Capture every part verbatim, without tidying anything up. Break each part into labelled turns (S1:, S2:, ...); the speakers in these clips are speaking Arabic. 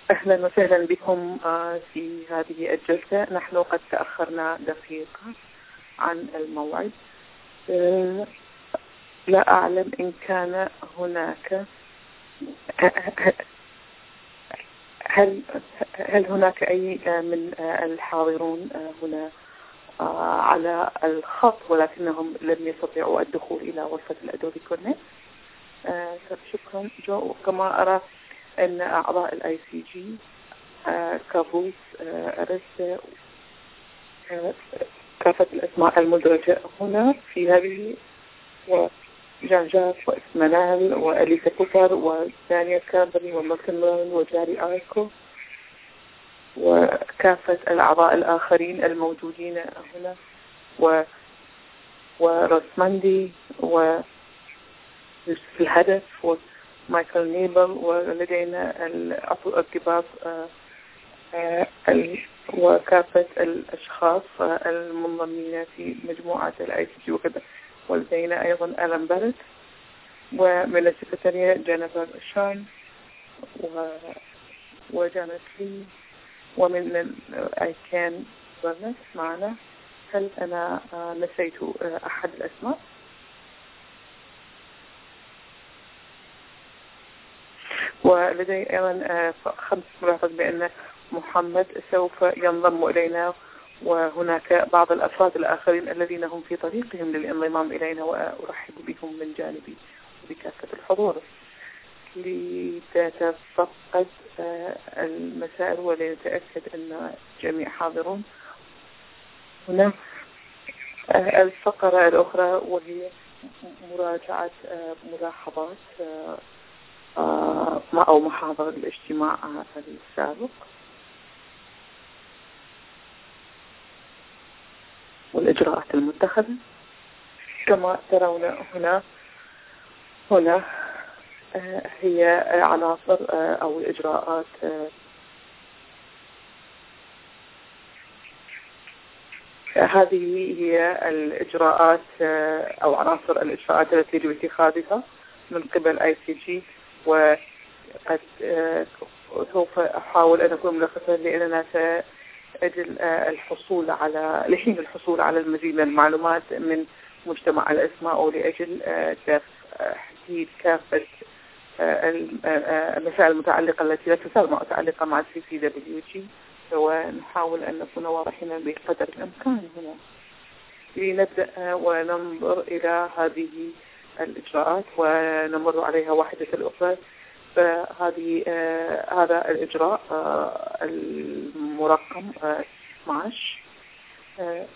S1: أهلا وسهلا بكم في هذه الجلسة. نحن قد تأخرنا دقيقة عن الموعد. لا أعلم إن كان هناك هل هل هناك أي من الحاضرون هنا على الخط ولكنهم لم يستطيعوا الدخول إلى غرفة الأدوبي كونكت. شكرا جو. كما أرى أن أعضاء الاي سي جي كابوس أرستا كافة الأسماء المدرجة هنا في هذه، وجان جاف وإسمانال وأليسا كوبر ودانيال كامبري ومالكن مورن وجاري آيكو وكافة الأعضاء الآخرين الموجودين هنا و وروسماندي وفي الهدف ومايكل نيبل، ولدينا الأطباء وكافة الأشخاص المنضمين في مجموعة الاي سي جي وكذا، ولدينا أيضا ألان بارت، ومن السكرتارية جينيفر شاين وجانت لي، ومن أيكان برنس معنا. هل أنا نسيت أحد الأسماء؟ ولدي أيضا خمس ملاحظات بأن محمد سوف ينضم إلينا، وهناك بعض الأفراد الآخرين الذين هم في طريقهم للانضمام إلينا، وأرحب بهم من جانبي وبكافة الحضور لتتفقد المسائل ولنتأكد أن الجميع حاضرون. هنا الفقرة الأخرى وهي مراجعة ملاحظات أو محاضرة الاجتماع السابق والإجراءات المتخذة. كما ترون هنا هنا هي عناصر أو الإجراءات هذه هي الإجراءات أو عناصر الإجراءات التي يجب اتخاذها من قبل اي سي جي، وقد سوف أحاول أن أكون ملخصا لأننا سأجل الحصول على لحين الحصول على المزيد من المعلومات من مجتمع الأسماء، ولأجل تحديد كافة المسائل المتعلقة التي لا تزال متعلقة مع السي سي دبليو جي، ونحاول أن نكون واضحين بقدر الإمكان هنا. لنبدأ وننظر إلى هذه الإجراءات ونمر عليها واحدة الأخرى. فهذه آه هذا الإجراء آه المرقم آه اثني عشر، آه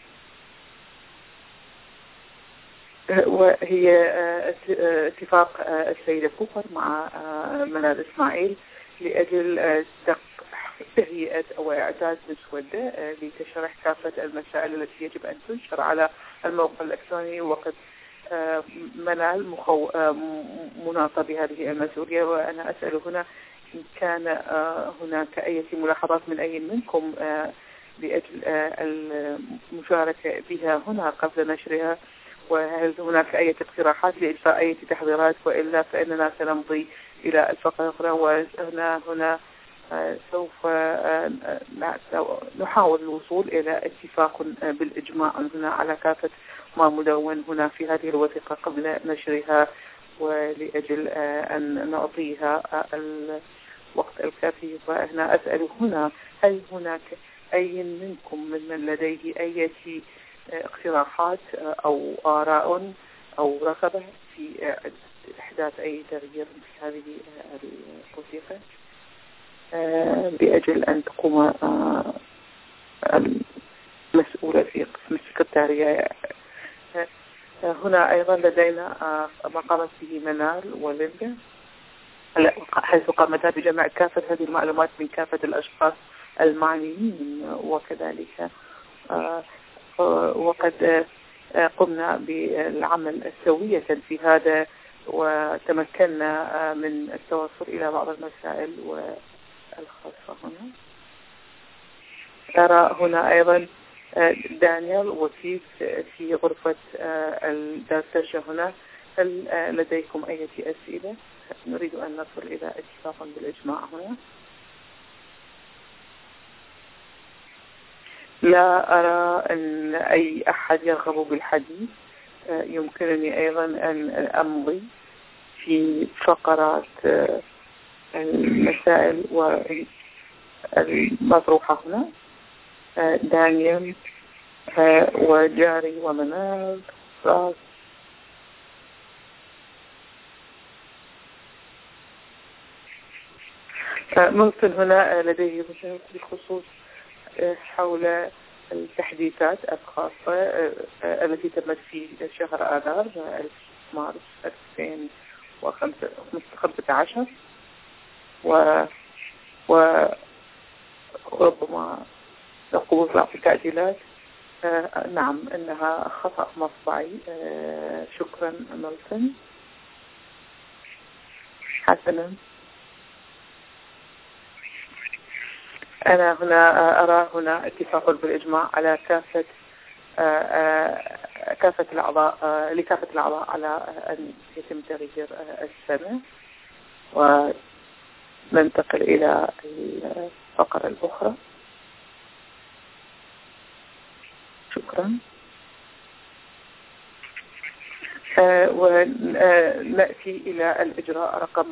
S1: وهي آه اتفاق آه السيدة كوبر مع آه منال إسماعيل لأجل آه تهيئة أو إعداد مسودة آه لتشرح كافة المسائل التي يجب أن تنشر على الموقع الإلكتروني. وقد آه منال مخو... آه مناطة بهذه المسؤولية، وأنا أسأل هنا إن كان آه هناك أي ملاحظات من أي منكم آه لأجل آه المشاركة بها هنا قبل نشرها، وهل هناك أي اقتراحات لإجراء أي تحضيرات، وإلا فإننا سنمضي إلى الفقرة الأخرى. وهنا هنا آه سوف آه نحاول الوصول إلى اتفاق بالإجماع هنا على كافة ما مدون هنا في هذه الوثيقة قبل نشرها، ولأجل أن نعطيها الوقت الكافي. فهنا أسأل هنا هل هناك أي منكم من لديه أي اقتراحات أو آراء أو رغبة في إحداث أي تغيير في هذه الوثيقة بأجل أن تقوم المسؤولة في قسم السكرتارية. هنا أيضا لدينا ما قامت به منال وليندا، حيث قامت بجمع كافة هذه المعلومات من كافة الأشخاص المعنيين، وكذلك وقد قمنا بالعمل سوية في هذا، وتمكنا من التوصل إلى بعض المسائل والخاصة هنا. ترى هنا أيضا دانيال وكيف في غرفة الدردشة هنا. هل لديكم أي أسئلة؟ نريد أن نصل إلى اتفاق بالإجماع هنا. لا أرى أن أي أحد يرغب بالحديث. يمكنني أيضا أن أمضي في فقرات المسائل والمطروحة هنا. دانيال وجاري ومنال راس. ممكن هنا لديه بخصوص حول التحديثات الخاصة التي تمت في شهر آذار مارس ألفين وخمسة عشر و وربما نقوم بعض التعديلات. آه نعم إنها خطأ مطبعي. آه شكرا ملتن. حسنا، أنا هنا أرى هنا اتفاق بالإجماع على كافة آه كافة الأعضاء آه لكافة الأعضاء على أن يتم تغيير آه السنة. وننتقل إلى الفقرة الأخرى. شكرا. آه ونأتي إلى الإجراء رقم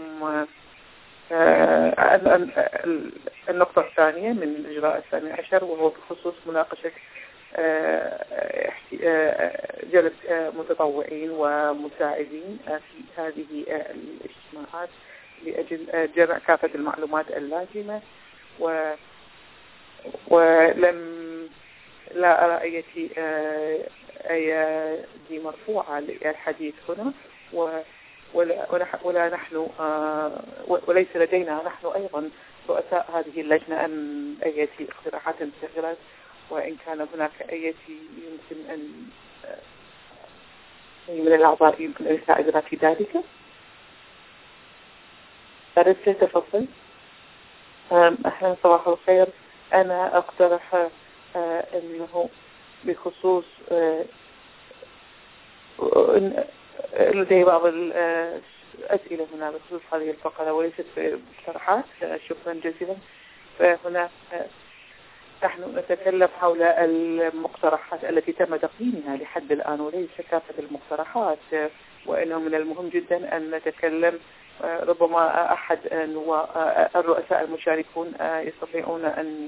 S1: آه النقطة الثانية من الإجراء الثاني عشر، وهو بخصوص مناقشة آه جلسة آه متطوعين ومساعدين في هذه آه الاجتماعات لأجل جمع كافة المعلومات اللازمة. و ولم لا أرى أي أي دي مرفوعة للحديث هنا، ولا, ولا نحن وليس لدينا نحن أيضا رؤساء هذه اللجنة أن أي اقتراحات تغيرت، وإن كان هناك أي يمكن أن من الأعضاء يمكن أن يساعدنا في ذلك. أرسل تفضل. أهلا، صباح الخير. أنا أقترح آه أنه بخصوص آه لدي بعض الأسئلة هنا بخصوص هذه الفقرة وليست مقترحات. شكرا جزيلا. فهنا آه نحن نتكلم حول المقترحات التي تم تقييمها لحد الآن وليس كافة المقترحات، وإنه من المهم جدا أن نتكلم. ربما أحد الرؤساء المشاركون يستطيعون أن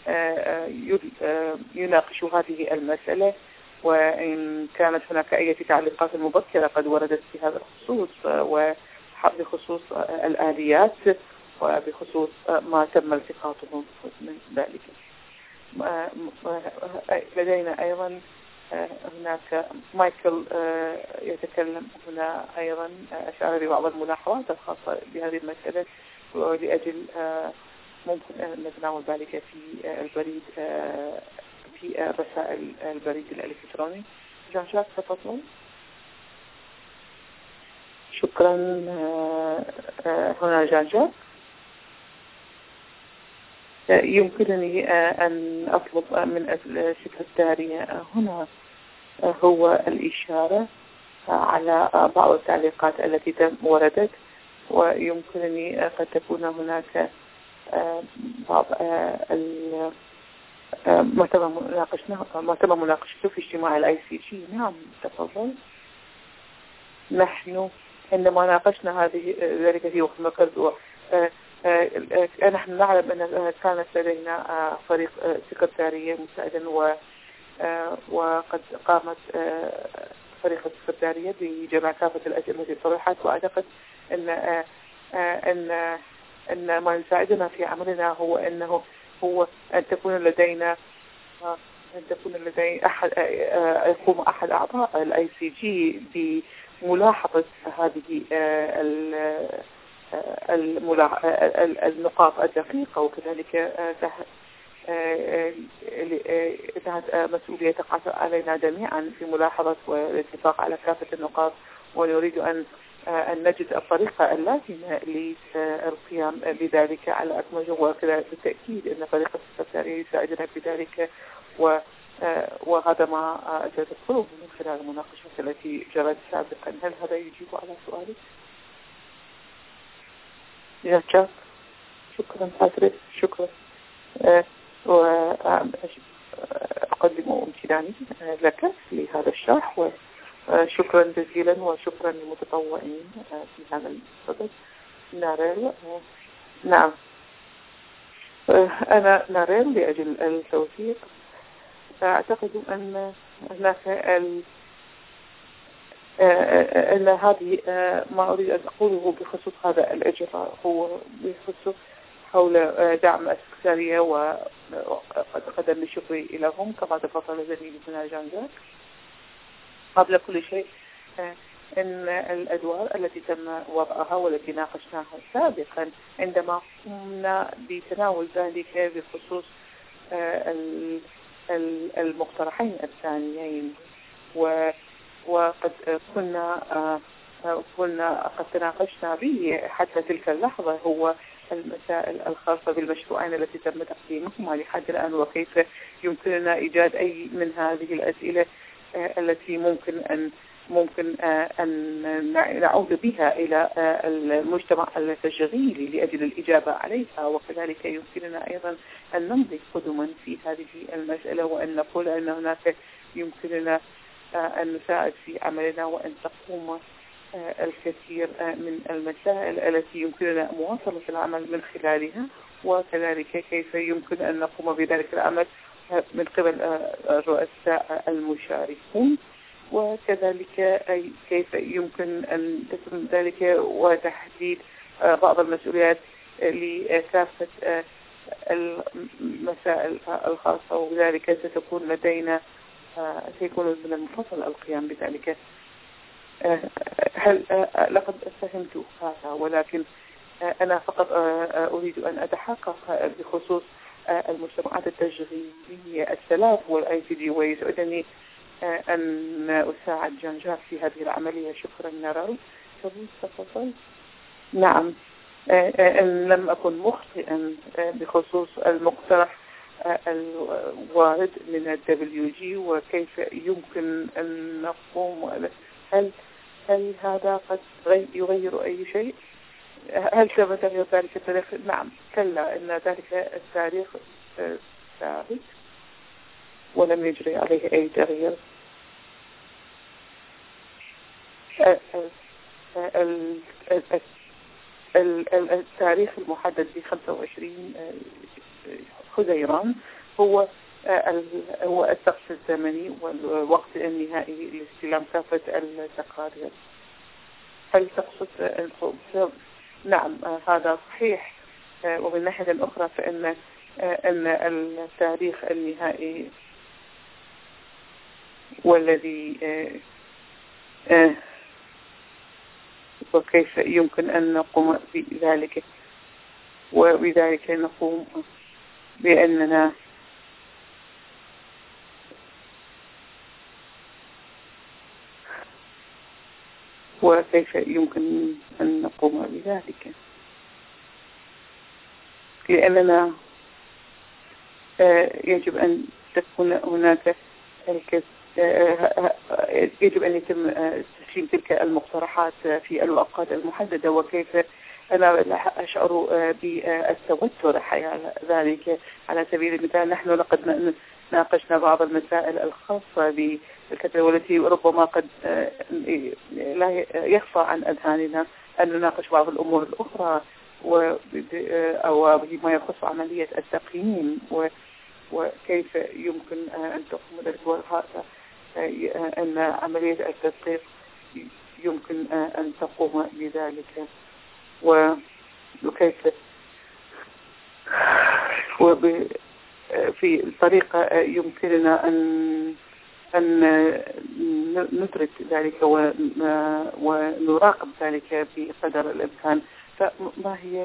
S1: يناقشوا هذه المسألة، وإن كانت هناك أي تعليقات مبكرة قد وردت في هذا الخصوص، وبخصوص الآليات وبخصوص ما تم التقاطه من ذلك. لدينا أيضا هناك مايكل يتكلم هنا أيضا، أشار ببعض الملاحظات الخاصة بهذه المسألة، ولأجل ممكن أن نتناول ذلك في البريد في رسائل البريد الإلكتروني. جان جاك تفضل. شكرا. هنا جان جاك. يمكنني أن أطلب من السكرتارية هنا هو الإشارة على بعض التعليقات التي تم وردت، ويمكنني قد تكون هناك بعض ما تم مناقشته ما تم مناقشته في اجتماع الاي سي جي. نعم تفضل. نحن عندما ناقشنا هذه ذلك في وقت مقر، نحن نعلم أن كانت لدينا فريق سكرتارية مساعدا، وقد قامت فريق السكرتارية بجمع كافة الأسئلة التي طرحت، وأعتقد أن أن أن ما يساعدنا في عملنا هو أنه هو أن تكون لدينا أن تكون لدي أحد يقوم أحد أعضاء الاي سي جي بملاحظة هذه النقاط الدقيقة، وكذلك انها مسؤولية تقع علينا جميعا في ملاحظة والاتفاق على كافة النقاط، ونريد أن أن نجد الطريقة اللازمة للقيام بذلك على أكمل وجه. وكذا بالتأكيد أن فريق السكرتارية يساعدنا في ذلك، وهذا ما أجد الطلب من خلال المناقشات التي جرت سابقا. هل هذا يجيب على سؤالك؟ شكرا حضرتك. شكرا. أقدم امتناني لك لهذا الشرح، وشكرا جزيلا وشكرا للمتطوعين في هذا الصدد. ناريل. نعم، أنا ناريل لأجل التوثيق. أعتقد أن هناك ال أن هذه ما أريد أن أقوله بخصوص هذا الإجراء هو بخصوص حول دعم السكرتارية، وقد قدم شكري لهم كما تفضل زميلي هنا جان جاك. قبل كل شيء أن الأدوار التي تم وضعها والتي ناقشناها سابقا عندما قمنا بتناول ذلك بخصوص المقترحين الثانيين، وقد كنا كنا قد تناقشنا به حتى تلك اللحظة هو المسائل الخاصة بالمشروعين التي تم تقديمهما لحد الآن، وكيف يمكننا إيجاد أي من هذه الأسئلة التي ممكن أن ممكن أن نعود بها إلى المجتمع التشغيلي لأجل الإجابة عليها، وكذلك يمكننا أيضا أن نمضي قدما في هذه المسألة وأن نقول أن هناك يمكننا أن نساعد في عملنا وأن تقوم الكثير من المسائل التي يمكننا مواصلة العمل من خلالها، وكذلك كيف يمكن أن نقوم بذلك العمل من قبل الرؤساء المشاركين، وكذلك أي كيف يمكن أن تتم ذلك وتحديد بعض المسؤوليات لكافة المسائل الخاصة، وبذلك ستكون لدينا سيكون من المفضل القيام بذلك. هل لقد فهمت هذا؟ ولكن أنا فقط أريد أن أتحقق بخصوص المجتمعات التشغيلية الثلاث والآي تي دي، ويسعدني أن أساعد جان جاك في هذه العملية. شكرا نارال. تفضل. نعم، إن لم أكن مخطئا بخصوص المقترح الوارد من الدبليو جي وكيف يمكن أن نقوم، هل هل هذا قد يغير أي شيء؟ هل سوف تغير ذلك التاريخ؟ نعم، كلا، إن ذلك التاريخ ثابت ولم يجري عليه أي تغيير. التاريخ المحدد ب خمسة وعشرين حزيران هو هو السقف الزمني والوقت النهائي لاستلام كافة التقارير. هل تقصد الخبز؟ نعم، هذا صحيح. ومن ناحية أخرى فإن أن التاريخ النهائي والذي وكيف يمكن أن نقوم بذلك، وبذلك نقوم بأننا وكيف يمكن أن نقوم بذلك، لأننا يجب أن تكون هناك يجب أن يتم تسليم تلك المقترحات في الأوقات المحددة، وكيف أنا أشعر بالتوتر حيال ذلك. على سبيل المثال نحن لقد ناقشنا بعض المسائل الخاصة بالكتاب والتي ربما قد لا يخفى عن أذهاننا أن نناقش بعض الأمور الأخرى أو بما يخص عملية التقييم وكيف يمكن أن تقوم ذلك، أن عملية التدقيق يمكن أن تقوم بذلك، وكيف وفي طريقة يمكننا أن أن ندرك ذلك ونراقب ذلك بقدر الإمكان. فما هي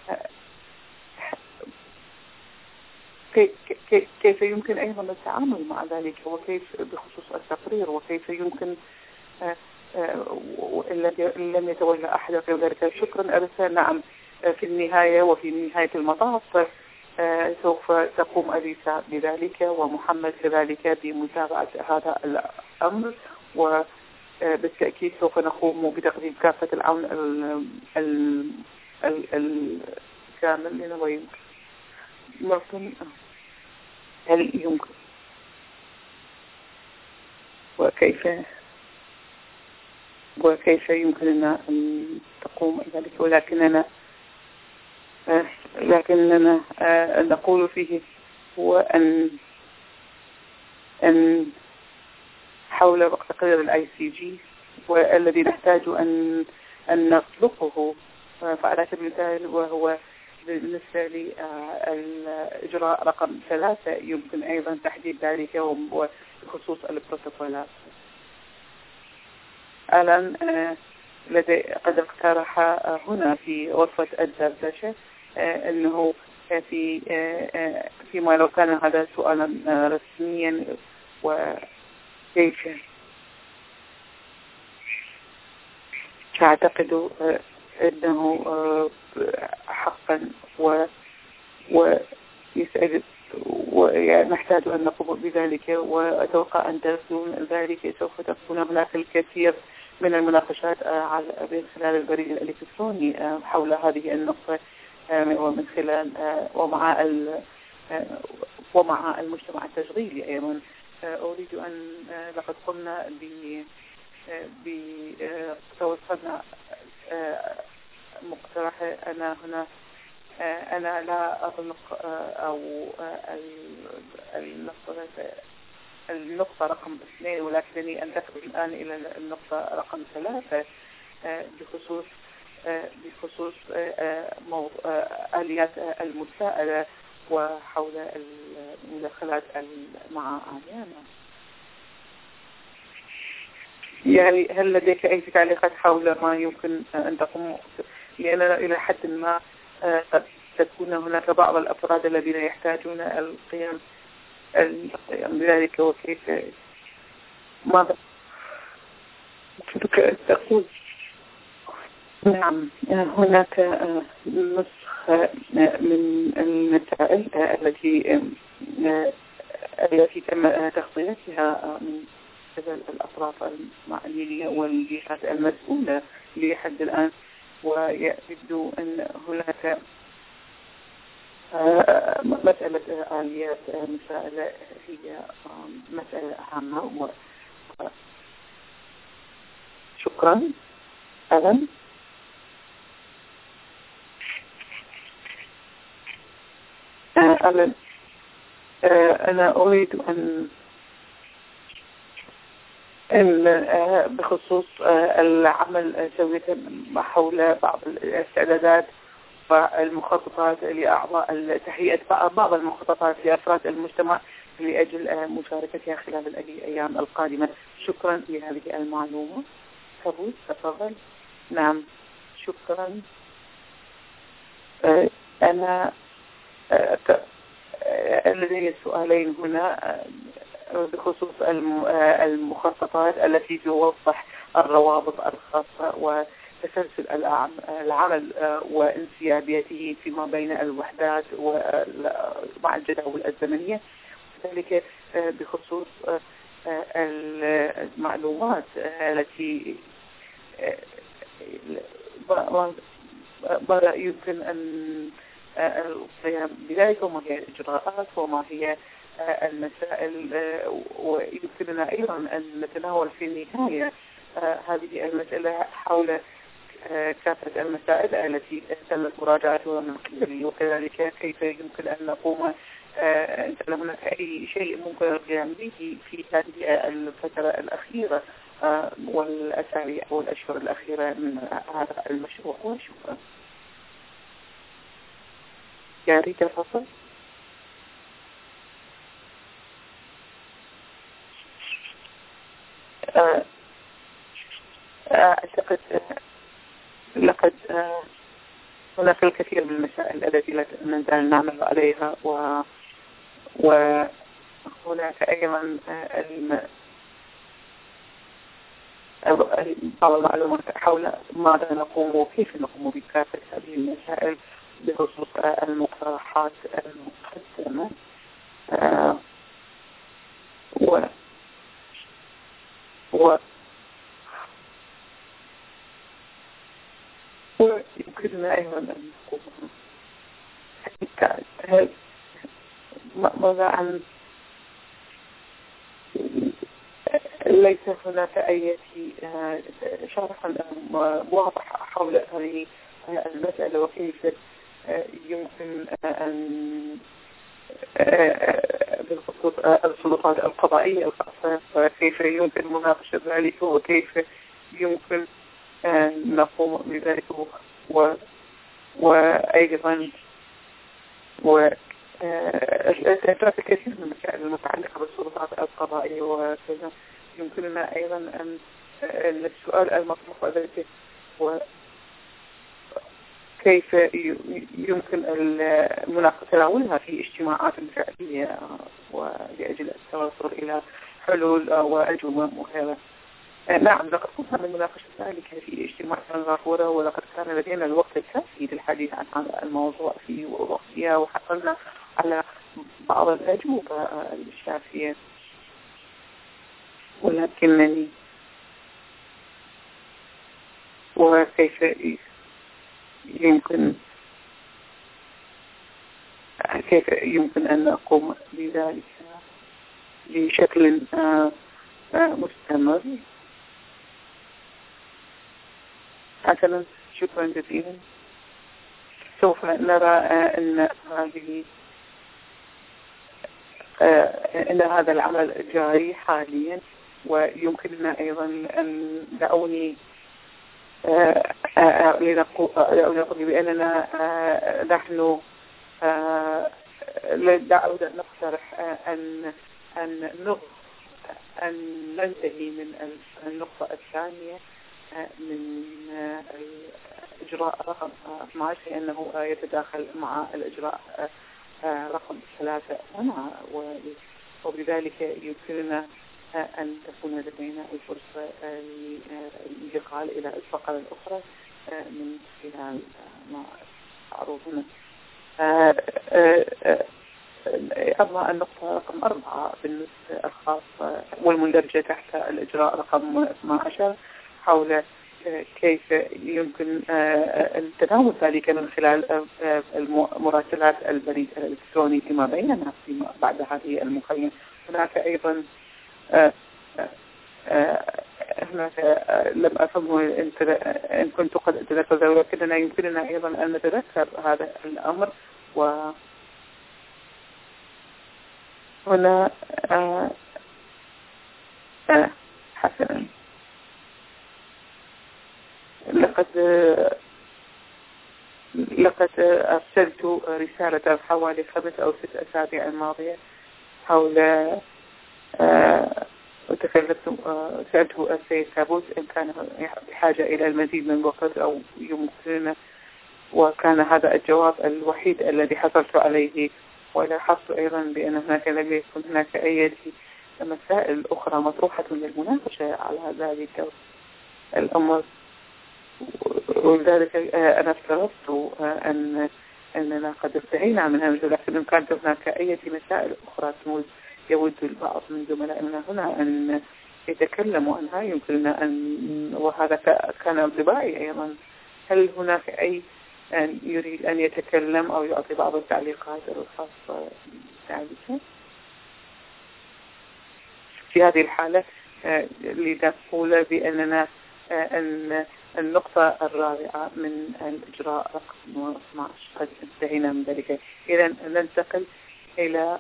S1: كيف يمكن أيضا التعامل مع ذلك، وكيف بخصوص التقرير، وكيف يمكن إن لم يتولى أحد في ذلك. شكرا أرسل. نعم، في النهاية وفي نهاية المطاف سوف تقوم أليسا بذلك ومحمد كذلك بمتابعة هذا الأمر، وبالتأكيد سوف نقوم بتقديم كافة العون الكامل لنا. ويمكن هل يمكن وكيف وكيف يمكننا أن تقوم ذلك، ولكننا لكننا نقول فيه هو أن أن حول تقرير الاي سي جي والذي نحتاج أن أن نطلقه. فعلى سبيل المثال وهو بالنسبة للإجراء رقم ثلاثة يمكن أيضا تحديد ذلك وبخصوص البروتوكولات. الآن لدي قد اقترح هنا في غرفة الدردشة أنه في فيما لو كان هذا سؤالا رسميا وكيف تعتقد أنه حقا و ويسأل ونحتاج أن نقوم بذلك، وأتوقع أن تكون ذلك سوف تكون هناك الكثير من المناقشات على من خلال البريد الإلكتروني حول هذه النقطة ومن خلال ومع ومع المجتمع التشغيلي أيضا. أريد أن لقد قمنا ب بتوصلنا مقترح أنا هنا أنا لا أغلق أو النقطة النقطة رقم اثنين، ولكنني أنتقل الآن إلى النقطة رقم ثلاثة بخصوص بخصوص آليات المساءلة وحول المداخلات مع آليانا. يعني هل لديك أي تعليقات حول ما يمكن أن تقوم، لأننا إلى حد ما قد تكون هناك بعض الأفراد الذين يحتاجون القيام بذلك، وكيف ماذا كيف تقول؟ نعم، هناك نسخة من المسائل التي التي تم تغطيتها من قبل الأطراف المعنية والجهات المسؤولة لحد الآن، ويبدو أن هناك مسألة آليات مساءلة هي مسألة هامة. شكرا. ألم ألم أنا أريد أن بخصوص العمل سويته حول بعض الاستعدادات والمخططات لأعضاء تهيئة بعض المخططات لأفراد المجتمع لأجل مشاركتها خلال الأيام القادمة. شكرا لهذه المعلومة. تفضل تفضل. نعم شكرا. أنا لدي سؤالين هنا بخصوص المخططات التي توضح الروابط الخاصة وتسلسل العمل وانسيابيته فيما بين الوحدات ومع الجداول الزمنية، وذلك بخصوص المعلومات التي ماذا يمكن أن القيام بذلك، وما هي الإجراءات وما هي المسائل، ويمكننا أيضا أن نتناول في النهاية هذه المسألة حول كافة المسائل التي تمت مراجعتها من قبل، وكذلك كيف يمكن أن نقوم إن كان هناك أي شيء ممكن القيام به في هذه الفترة الأخيرة والأسابيع والأشهر الأخيرة من هذا المشروع. وشكرا. يا ريت تفضل. أعتقد لقد هناك الكثير من المسائل التي لا نزال نعمل عليها، و وهناك أيضا بعض المعلومات حول ماذا نقوم وكيف نقوم بكافة هذه المسائل بخصوص المقترحات المقدمة. و و ويمكننا أيضا أن نقوم ماذا عن ليس هناك أي شرح واضح حول هذه المسألة وكيف يمكن أن بالخصوص السلطات القضائية الخاصة وكيف يمكن مناقشة ذلك وكيف يمكن أن نقوم بذلك و وأيضا والأسئلة كثير من المسائل المتعلقة بالسلطات القضائية وكذا يمكننا أيضا أن السؤال المطروح ذلك وكيف يمكن المناقشة تناولها في اجتماعات فعلية ولأجل التوصل إلى حلول وأجوبة وهذا. نعم لقد كنا من مناقشة ذلك في اجتماع الغافورة ولقد كان لدينا الوقت الكافي للحديث عن هذا الموضوع في وقتها وحصلنا على بعض الأجوبة الشافية ولكنني وكيف يمكن كيف يمكن أن نقوم بذلك بشكل مستمر. حسنا شكرا جزيلا. سوف نرى أن هذه أن هذا العمل جاري حاليا ويمكننا أيضا أن دعوني لنقول بأننا نحن لدعونا نقترح أن أن أن ننتهي من النقطة الثانية من الإجراء رقم اثني عشر لأنه يتداخل مع الإجراء رقم ثلاثة وبذلك يمكننا أن تكون لدينا الفرصة للانتقال إلى الفقرة الأخرى من خلال ما عروضنا. أما النقطة رقم أربعة بالنسبة الخاصة والمندرجة تحت الإجراء رقم اثني عشر حول كيف يمكن التناول ذلك من خلال مراسلات البريد الإلكتروني فيما بيننا بعد هذه المقيمة. هناك أيضا هناك لم أفهمه إن كنت قد أتذكر ولكننا يمكننا أيضا أن نتذكر هذا الأمر. و هنا آه آه حسنا لقد لقد أرسلت رسالة حوالي خمس أو ست أسابيع الماضية حول آه وتكلمت آه سألته السيد كابوس إن كان بحاجة إلى المزيد من الوقت أو يمكننا وكان هذا الجواب الوحيد الذي حصلت عليه. ولاحظت أيضا بأن هناك لم يكن هناك أي مسائل أخرى مطروحة للمناقشة على ذلك الأمر ولذلك أنا افترضت أن أننا قد انتهينا من هذا لكن إن كانت هناك أي مسائل أخرى يود البعض من زملائنا هنا أن يتكلموا عنها يمكننا أن وهذا كان انطباعي أيضا. هل هناك أي أن يريد أن يتكلم أو يعطي بعض التعليقات الخاصة بذلك؟ في هذه الحالة لنقول بأننا أن النقطة الرابعة من الإجراء رقم اثني عشر قد انتهينا من ذلك. إذا ننتقل إلى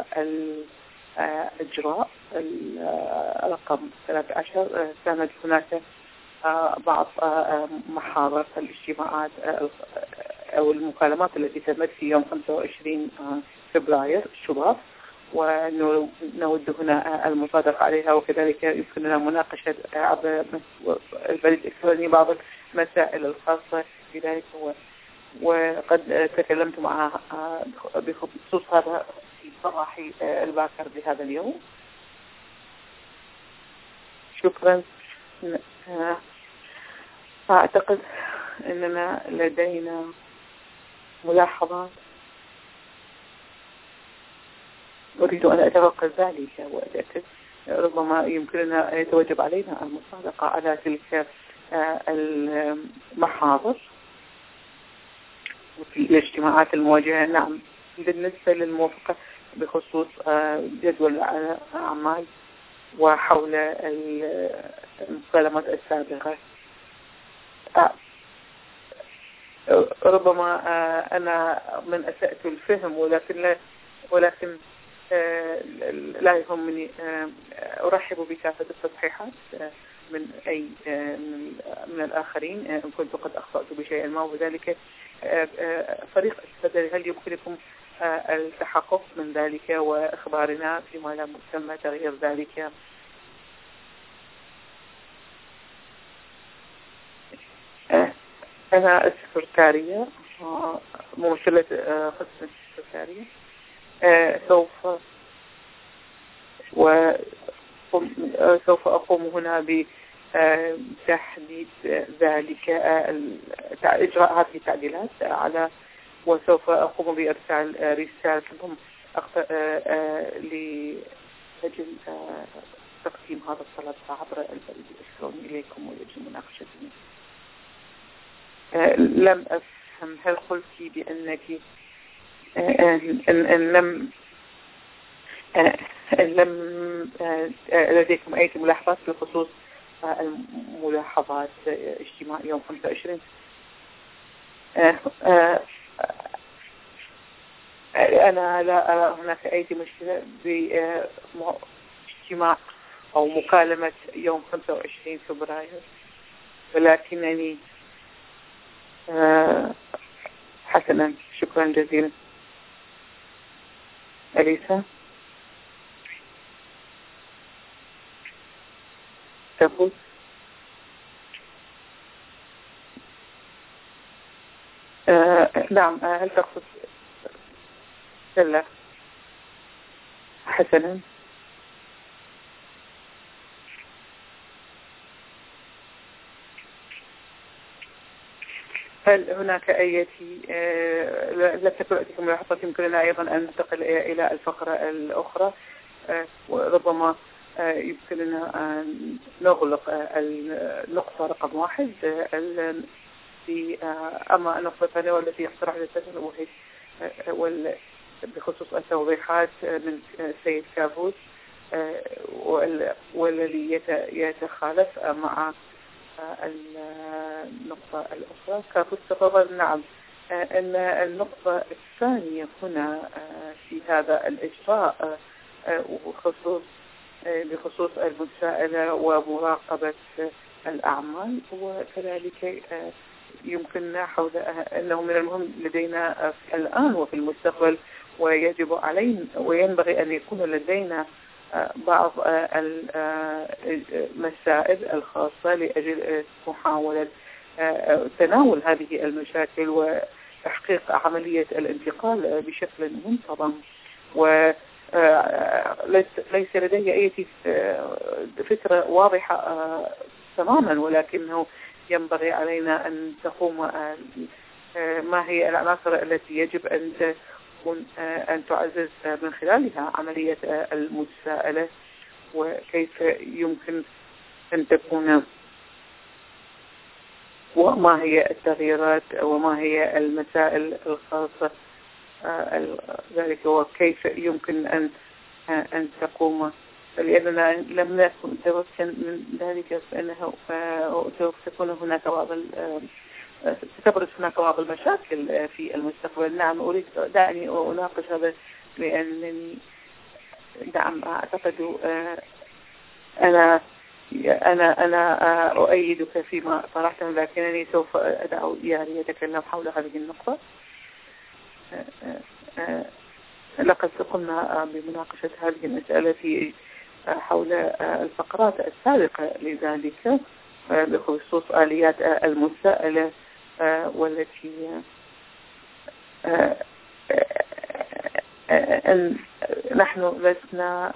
S1: الإجراء رقم ثلاثة عشر. كانت هناك بعض محاضر الاجتماعات أو المكالمات التي تمت في يوم خمسة وعشرين فبراير الشباط ونود هنا المصادقة عليها وكذلك يمكننا مناقشة عبر البريد الإلكتروني بعض المسائل الخاصة بذلك وقد تكلمت معها بخصوص هذا في صباحي الباكر بهذا اليوم. شكرا. أعتقد أننا لدينا ملاحظات أريد أن أتوقع ذلك وأتأكد ربما يمكننا أن يتوجب علينا المصادقة على تلك المحاضر وفي الاجتماعات المواجهة. نعم بالنسبة للموافقة بخصوص جدول الأعمال وحول المكالمات السابقة. ربما أنا من أسأت الفهم، ولكن لا ولكن لا يهمني. أرحب بكافة التصحيحات من أي من الآخرين إن كنت قد أخطأت بشيء ما، وذلك فريق الصدر هل يمكنكم التحقق من ذلك وإخبارنا فيما لا تم تغيير ذلك؟ أنا السكرتارية، ممثلة قسم السكرتارية. سوف وسوف أقوم هنا بتحديد ذلك، إجراء هذه التعديلات على، وسوف أقوم بإرسال رسالة لأجل تقديم هذا الطلب عبر البريد الإلكتروني إليكم ويجب مناقشته. لم أفهم، هل قلت بأنك إن لم لم لديكم أي ملاحظات بخصوص الملاحظات اجتماع يوم خمسة وعشرين؟ أنا لا أرى هناك أي مشكلة باجتماع أو مكالمة يوم خمسة وعشرين فبراير، ولكنني حسنا، شكرا جزيلا. أليسا تفوز؟ آه، نعم. هل تقصد؟ لا، حسنا. هل هناك أي لا تكن أتيكم ملاحظة يمكننا أيضا أن ننتقل إلى الفقرة الأخرى، وربما يمكننا أن نغلق النقطة رقم واحد في أما النقطة الثانية والتي اقترح للتسلل وهي بخصوص التوضيحات من السيد كافوس والذي يتخالف مع النقطة الأخرى. كافوس تفضل. نعم، أن النقطة الثانية هنا في هذا الإجراء وخصوص بخصوص المساءلة ومراقبة الأعمال، وكذلك يمكننا حول أنه من المهم لدينا الآن وفي المستقبل، ويجب علينا وينبغي أن يكون لدينا بعض المسائل الخاصة لأجل محاولة تناول هذه المشاكل وتحقيق عملية الانتقال بشكل منتظم. وليس لدي أي فكرة واضحة تماما، ولكنه ينبغي علينا أن تقوم ما هي العناصر التي يجب أن تكون أن تعزز من خلالها عملية المساءلة، وكيف يمكن أن تكون، وما هي التغييرات وما هي المسائل الخاصة ذلك، وكيف يمكن أن أن تقوم، لأننا لم نكن نتمكن من ذلك، فإنه سوف تكون هناك بعض ستبرز هناك بعض المشاكل في المستقبل. نعم، أريد دعني أناقش هذا، لأنني نعم أعتقد أنا أنا أنا أؤيدك فيما طرحته، لكنني سوف أدعو إياري يتكلم حول هذه النقطة. لقد قمنا بمناقشة هذه المسألة في حول الفقرات السابقة لذلك بخصوص آليات المساءلة، والتي نحن لسنا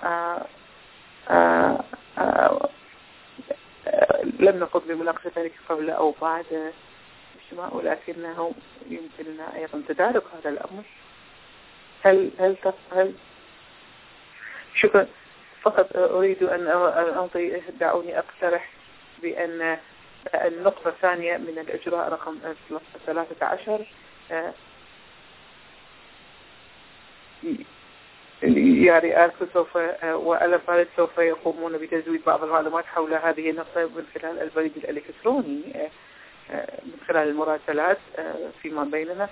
S1: لم نقض بمناقشة ذلك قبل أو بعد اجتماع، ولكنه يمكننا أيضا تدارك هذا الأمر. هل هل هل شكرا. فقط أريد أن أنطي دعوني أقترح بأن النقطة الثانية من الإجراء رقم ثلاثة عشر ياري آلف سوف وألف فارس سوف يقومون بتزويد بعض المعلومات حول هذه النقطة من خلال البريد الإلكتروني من خلال المراسلات فيما بيننا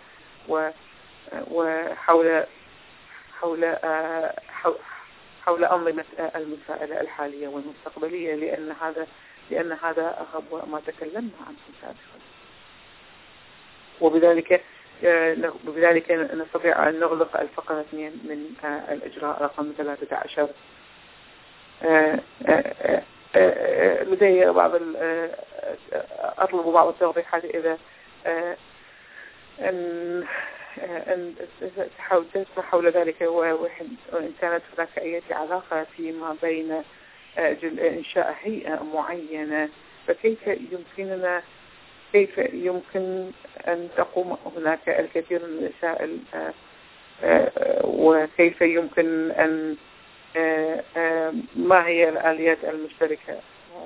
S1: وحول حول حول أنظمة المساءلة الحالية والمستقبلية، لأن هذا لأن هذا هو ما تكلمنا عنه سابقا، وبذلك بذلك نستطيع أن نغلق الفقرة اثنين من الإجراء رقم ثلاثة عشر. لدي بعض أطلب بعض التوضيحات إذا أن أن تسمح حول ذلك، وإن كانت هناك أي علاقة فيما بين إنشاء هيئة معينة، فكيف يمكننا كيف يمكن أن تقوم هناك الكثير من المسائل، وكيف يمكن أن ما هي الآليات المشتركة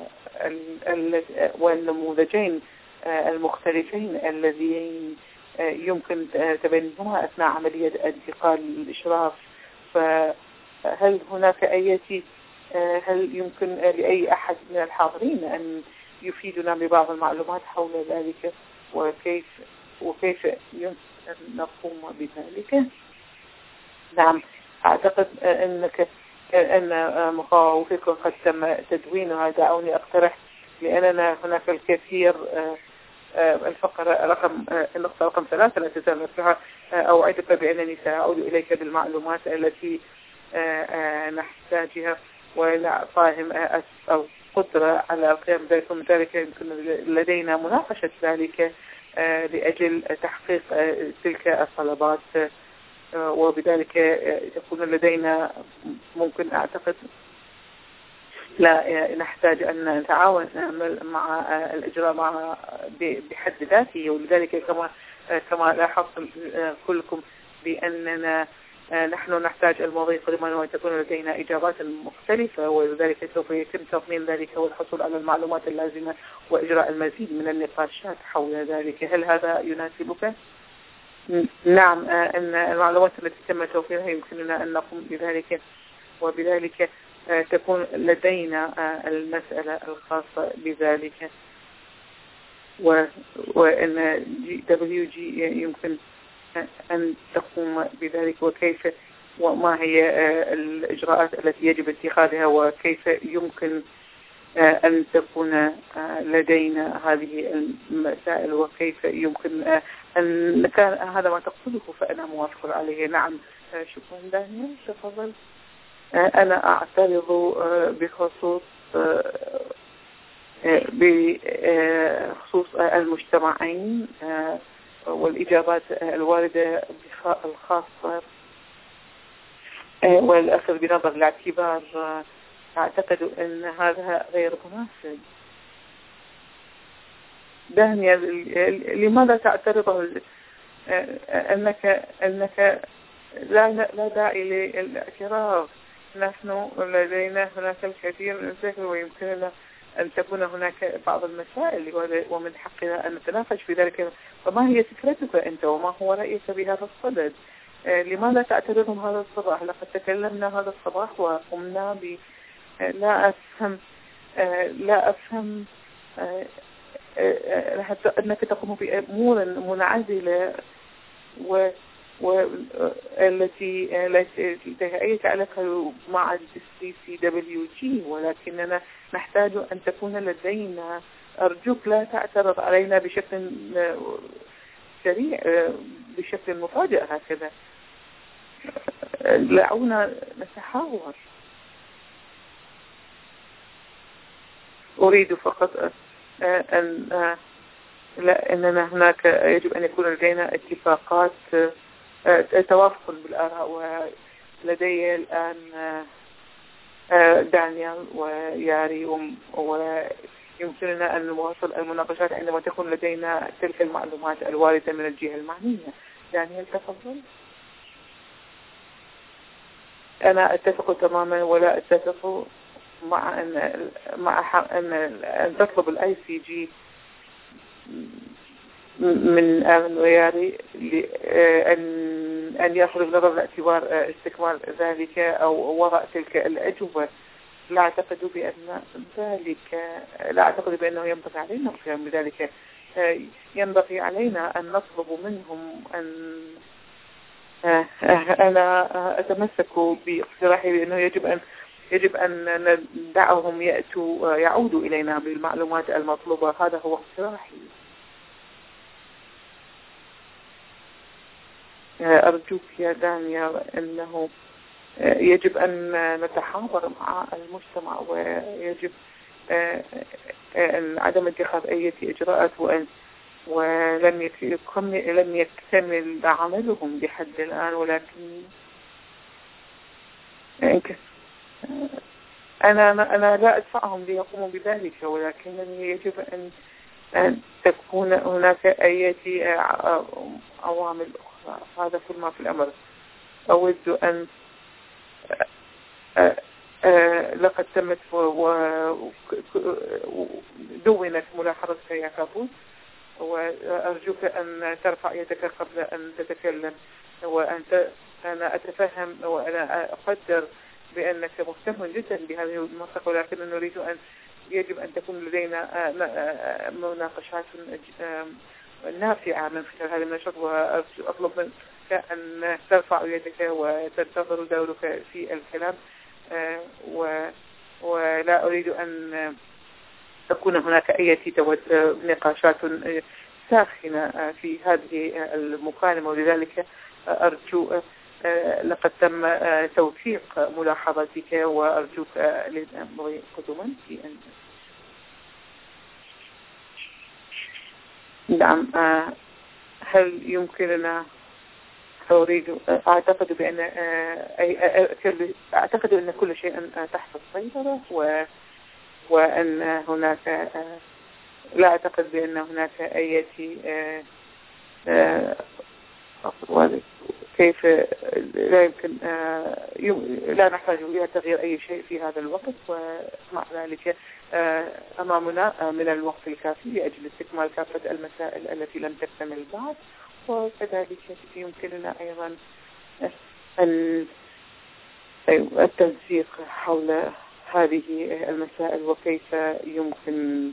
S1: والنموذجين المختلفين الذين يمكن تبنيهما أثناء عملية انتقال الإشراف. فهل هناك أي هل يمكن لأي أحد من الحاضرين أن يفيدنا ببعض المعلومات حول ذلك، وكيف وكيف يمكن أن نقوم بذلك؟ نعم، أعتقد أنك أن مخاوفك قد تم تدوينها. دعوني أقترح، لأننا هناك الكثير. الفقرة رقم النقطة رقم ثلاثة لا تزال مثلها. أوعدك بأنني سأعود إليك بالمعلومات التي نحتاجها، ولا فاهم أو قدرة على القيام بذلك. من ذلك يمكن لدينا مناقشة ذلك لأجل تحقيق تلك الطلبات، وبذلك يكون لدينا ممكن أعتقد لا نحتاج أن نتعاون نعمل مع الإجراء مع بحد ذاته. ولذلك كما كما لاحظتم كلكم بأننا نحن نحتاج الماضي قدما وتكون لدينا إجابات مختلفة، ولذلك سوف يتم تصميم ذلك والحصول على المعلومات اللازمة وإجراء المزيد من النقاشات حول ذلك. هل هذا يناسبك؟ نعم، أن المعلومات التي تم توفيرها يمكننا أن نقوم بذلك، وبذلك تكون لدينا المسألة الخاصة بذلك، وأن دبليو جي يمكن أن تقوم بذلك، وكيف وما هي الإجراءات التي يجب اتخاذها، وكيف يمكن أن تكون لدينا هذه المسائل، وكيف يمكن أن كان هذا ما تقصده فأنا موافق عليه. نعم، شكرا دانيال، تفضل. أنا أعترض بخصوص بخصوص المجتمعين والإجابات الواردة الخاصة والأخذ بنظر الاعتبار. أعتقد أن هذا غير مناسب. دانيال، لماذا تعترض أنك أنك لا لا داعي للاعتراض؟ نحن لدينا هناك الكثير من الذكر، ويمكننا أن تكون هناك بعض المسائل ومن حقنا أن نتناقش في ذلك. فما هي فكرتك أنت وما هو رأيك بهذا الصدد؟ لماذا تعترضهم هذا الصباح؟ لقد تكلمنا هذا الصباح وقمنا ب لا أفهم لا أفهم حتى أنك تقوم بأمور منعزلة و والتي لديها أي علاقة مع السي سي دبليو جي، ولكننا نحتاج أن تكون لدينا. أرجوك لا تعترض علينا بشكل سريع بشكل مفاجئ هكذا. دعونا نتحاور. أريد فقط أن لا أننا هناك يجب أن يكون لدينا اتفاقات توافق بالآراء، ولدي الآن دانيال وياري، ويمكننا أن نواصل المناقشات عندما تكون لدينا تلك المعلومات الواردة من الجهة المعنية. دانيال، تفضل. أنا أتفق تماما، ولا أتفق مع أن مع أن أن تطلب الآي سي جي من آمن وياري أن أن أن يأخذ بنظر الاعتبار استكمال ذلك أو وضع تلك الأجوبة. لا أعتقد بأن ذلك لا أعتقد بأنه ينبغي علينا القيام بذلك. ينبغي علينا أن نطلب منهم أن أنا أتمسك باقتراحي بأنه يجب أن يجب أن ندعهم يأتوا يعودوا إلينا بالمعلومات المطلوبة. هذا هو اقتراحي. أرجوك يا دانيا أنه يجب أن نتحاور مع المجتمع، ويجب عدم اتخاذ أي إجراءات، وأن ولم يكمل لم يكتمل عملهم لحد الآن. ولكن أنا أنا لا أدفعهم ليقوموا بذلك، ولكنني يجب أن أن تكون هناك أي عوامل أخرى. هذا كل ما في الأمر. أود أن لقد تمت ودونت ملاحظتك يا كابوس، وأرجوك أن ترفع يدك قبل أن تتكلم. وأنت أنا أتفهم وأنا أقدر بأنك مهتم جدا بهذه المنطقة، ولكن نريد أن يجب أن تكون لدينا مناقشات نافعة من خلال هذا النشاط. وأطلب منك أن ترفع يدك وتنتظر دورك في الكلام، ولا أريد أن تكون هناك أي نقاشات ساخنة في هذه المكالمة. ولذلك أرجو لقد تم توثيق ملاحظتك، وأرجوك للأمر قدما في أن نعم. هل يمكننا أريد أعتقد بأن أعتقد أن كل شيء تحت السيطرة، و وأن هناك لا أعتقد بأن هناك أي كيف لا يمكن لا نحتاج إلى تغيير أي شيء في هذا الوقت. ومع ذلك أمامنا من الوقت الكافي لأجل استكمال كافة المسائل التي لم تكتمل بعد. وكذلك يمكننا أيضا التنسيق حول هذه المسائل وكيف يمكن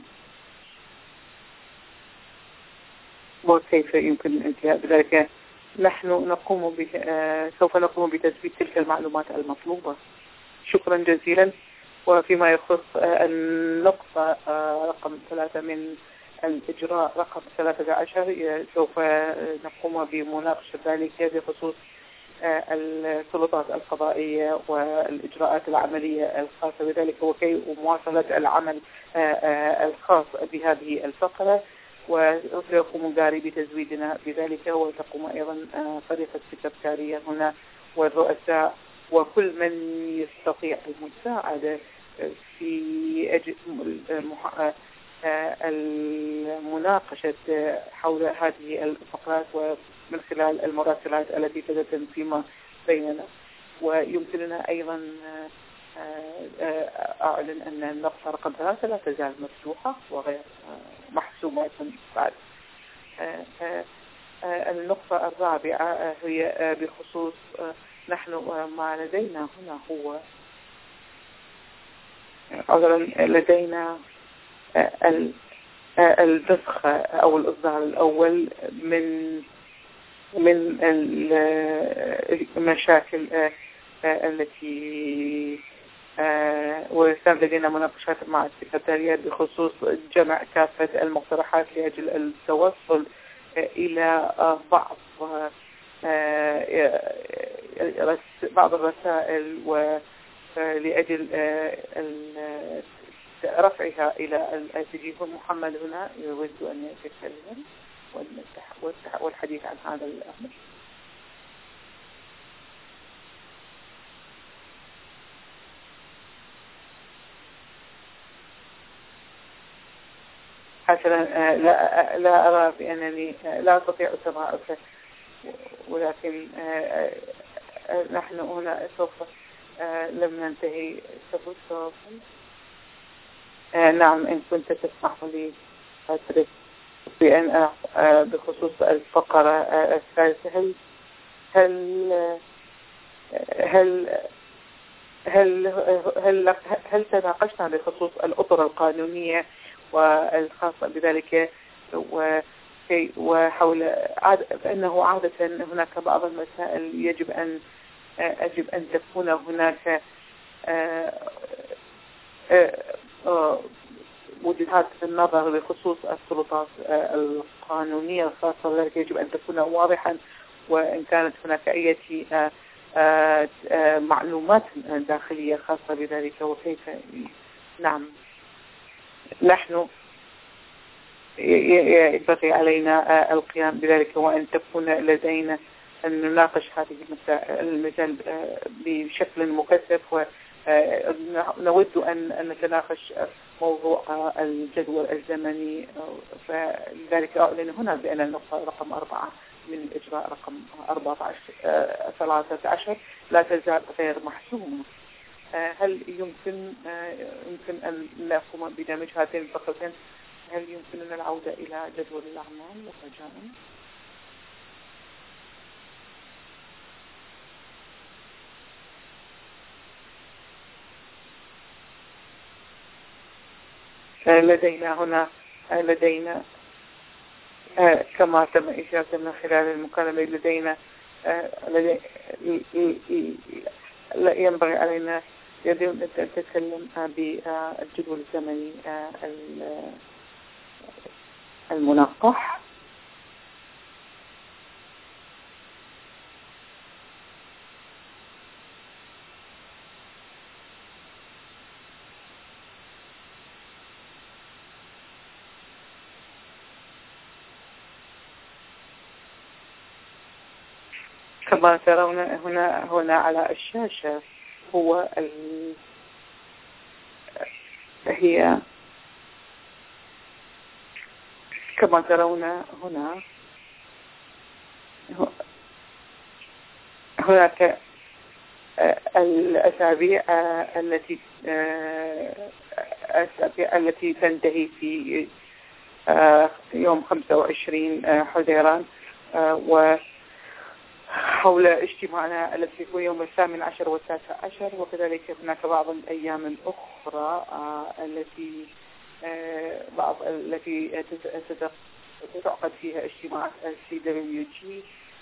S1: وكيف يمكن الانتهاء بذلك. نحن نقوم ب سوف نقوم بتثبيت تلك المعلومات المطلوبة. شكرا جزيلا. وفيما يخص النقطة رقم ثلاثة من الإجراء رقم ثلاثة عشر، سوف نقوم بمناقشة ذلك بخصوص السلطات القضائية والإجراءات العملية الخاصة بذلك ومواصلة العمل الخاص بهذه الفقرة. وسيقوم جاري بتزويدنا بذلك، وتقوم أيضا فريق السكرتارية هنا والرؤساء وكل من يستطيع المساعدة في المناقشة حول هذه الفقرات ومن خلال المراسلات التي تتم فيما بيننا. ويمكننا أيضا أعلن أن النقطة رقم ثلاثة لا تزال مفتوحة وغير محسومة بعد. النقطة الرابعة هي بخصوص نحن ما لدينا هنا هو أولا لدينا النسخة أو الإصدار الأول من من المشاكل التي وكان لدينا مناقشات مع السكرتاريات بخصوص جمع كافة المقترحات لأجل التوصل إلى بعض بعض الرسائل ولأجل رفعها إلى الأسجيف. محمد هنا يود أن يتكلم والحديث عن هذا الأمر. حسنا. لا لا أرى بأنني لا أستطيع سماعك، ولكن نحن هنا سوف لم ننتهي سوف نعم إن كنت تسمح لي بأن بخصوص الفقرة الثالثة، هل هل هل هل هل هل تناقشنا بخصوص الأطر القانونية والخاصة بذلك وحول أنه عادة هناك بعض المسائل يجب أن يجب أن تكون هناك وجهات النظر بخصوص السلطات القانونية الخاصة بذلك يجب أن تكون واضحا، وإن كانت هناك أي معلومات داخلية خاصة بذلك وكيف. نعم، نحن ينبغي علينا القيام بذلك وأن تكون لدينا أن نناقش هذه المسائل بشكل مكثف، ونود أن نتناقش موضوع الجدول الزمني. فلذلك أعلن هنا بأن النقطة رقم أربعة من الإجراء رقم أربعة عشر ثلاثة عشر لا تزال غير محسومة. هل يمكن يمكن أن نقوم بدمج هاتين الفقرتين؟ هل يمكننا العودة إلى جدول الأعمال رجاءً؟ لدينا هنا لدينا كما تم إشارة من خلال المكالمة لدينا ينبغي علينا أن نتكلم بالجدول الزمني المنقح. كما ترون هنا هنا على الشاشة هو ال... هي كما ترون هنا هناك الأسابيع التي الأسابيع التي تنتهي في يوم خمسة وعشرين حزيران، و حول اجتماعنا الذي هو يوم الثامن عشر والتاسع عشر، وكذلك هناك بعض الأيام الأخرى التي بعض التي تتعقد فيها اجتماعات السي دبليو جي،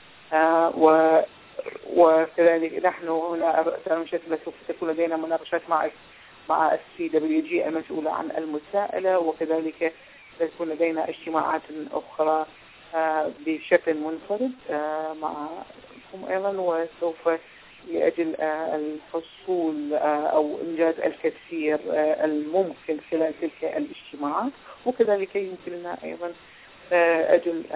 S1: وكذلك نحن هنا سوف تكون لدينا مناقشات مع مع السي دبليو جي المسؤولة عن المساءلة، وكذلك تكون لدينا اجتماعات أخرى بشكل منفرد معكم أيضا، وسوف لأجل الحصول أو إنجاز الكثير الممكن خلال تلك الاجتماعات، وكذلك يمكننا أيضا أجل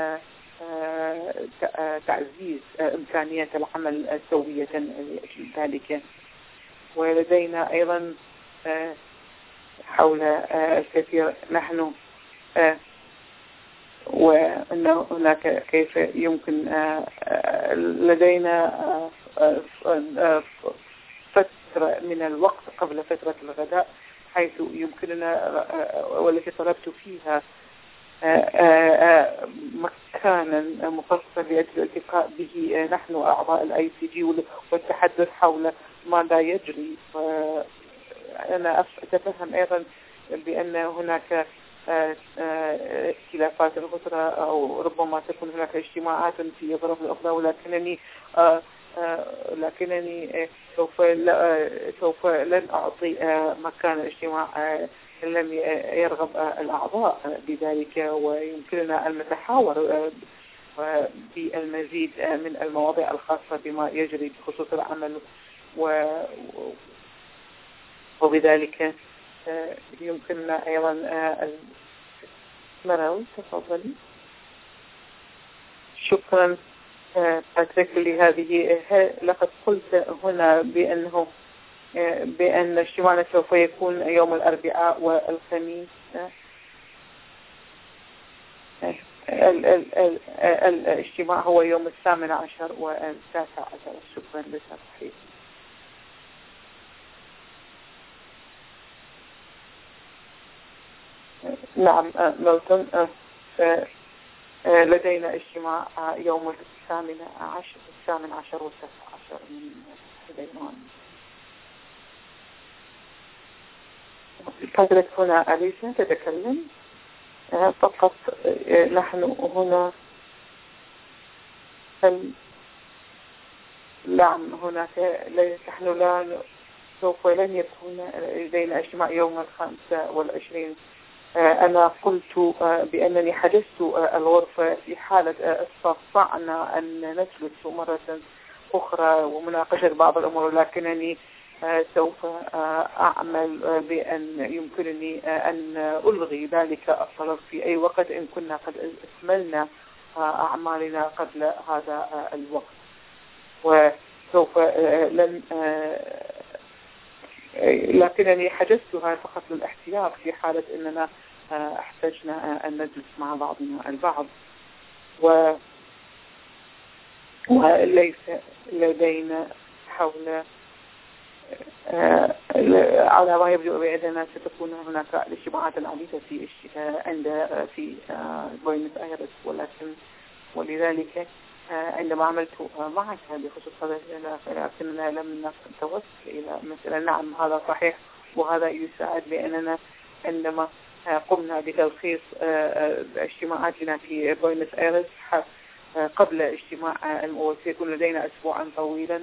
S1: تعزيز إمكانيات العمل سوية لأجل ذلك. ولدينا أيضا حول الكثير نحن وأنه هناك كيف يمكن لدينا فترة من الوقت قبل فترة الغداء حيث يمكننا والتي طلبت فيها مكانا مخصصا لأجل الالتقاء به نحن أعضاء الاي سي جي والتحدث حول ما لا يجري. أنا أتفهم أيضا بأن هناك اختلافات الأسرة أو ربما تكون هناك اجتماعات في ظروف أخرى، ولكنني لكنني سوف سوف لن أعطي مكان الاجتماع لم يرغب الأعضاء بذلك، ويمكننا أن نتحاور بالمزيد من المواضيع الخاصة بما يجري بخصوص العمل، وبذلك يمكننا أيضا مراوي. تفضلي. شكرا باتريك لهذه. لقد قلت هنا بأنه بأن اجتماعنا سوف يكون يوم الأربعاء والخميس. الاجتماع هو يوم الثامن عشر والتاسع عشر. شكرا للتفحيص. نعم ملتون، لدينا اجتماع يوم الثامن عشر الثامن عشر والتاسع عشر من سليمان. قدرت هنا أليسا تتكلم فقط. نحن هنا نعم هناك نحن لا سوف لن يكون لدينا اجتماع يوم الخامسة والعشرين. أنا قلت بأنني حجزت الغرفة في حالة استطعنا أن نجلس مرة أخرى ومناقشة بعض الأمور، لكنني سوف أعمل بأن يمكنني أن ألغي ذلك الطلب في أي وقت إن كنا قد أكملنا أعمالنا قبل هذا الوقت. وسوف لن لكنني حجزتها فقط للاحتياط في حالة أننا احتجنا أن نجلس مع بعضنا البعض، و وليس لدينا حول على ما يبدو بأننا ستكون هناك اجتماعات عديدة في عند في بوينس آيرس، ولكن ولذلك عندما عملت معك بخصوص هذا لكننا لم نتوصل إلى مثلا. نعم هذا صحيح، وهذا يساعد بأننا عندما قمنا بتلخيص اجتماعاتنا في بوينس آيرس قبل اجتماع المؤتمر سيكون لدينا أسبوعا طويلا،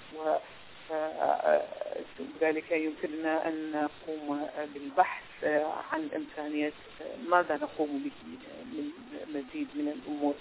S1: وذلك يمكننا أن نقوم بالبحث عن إمكانية ماذا نقوم به من مزيد من الأمور.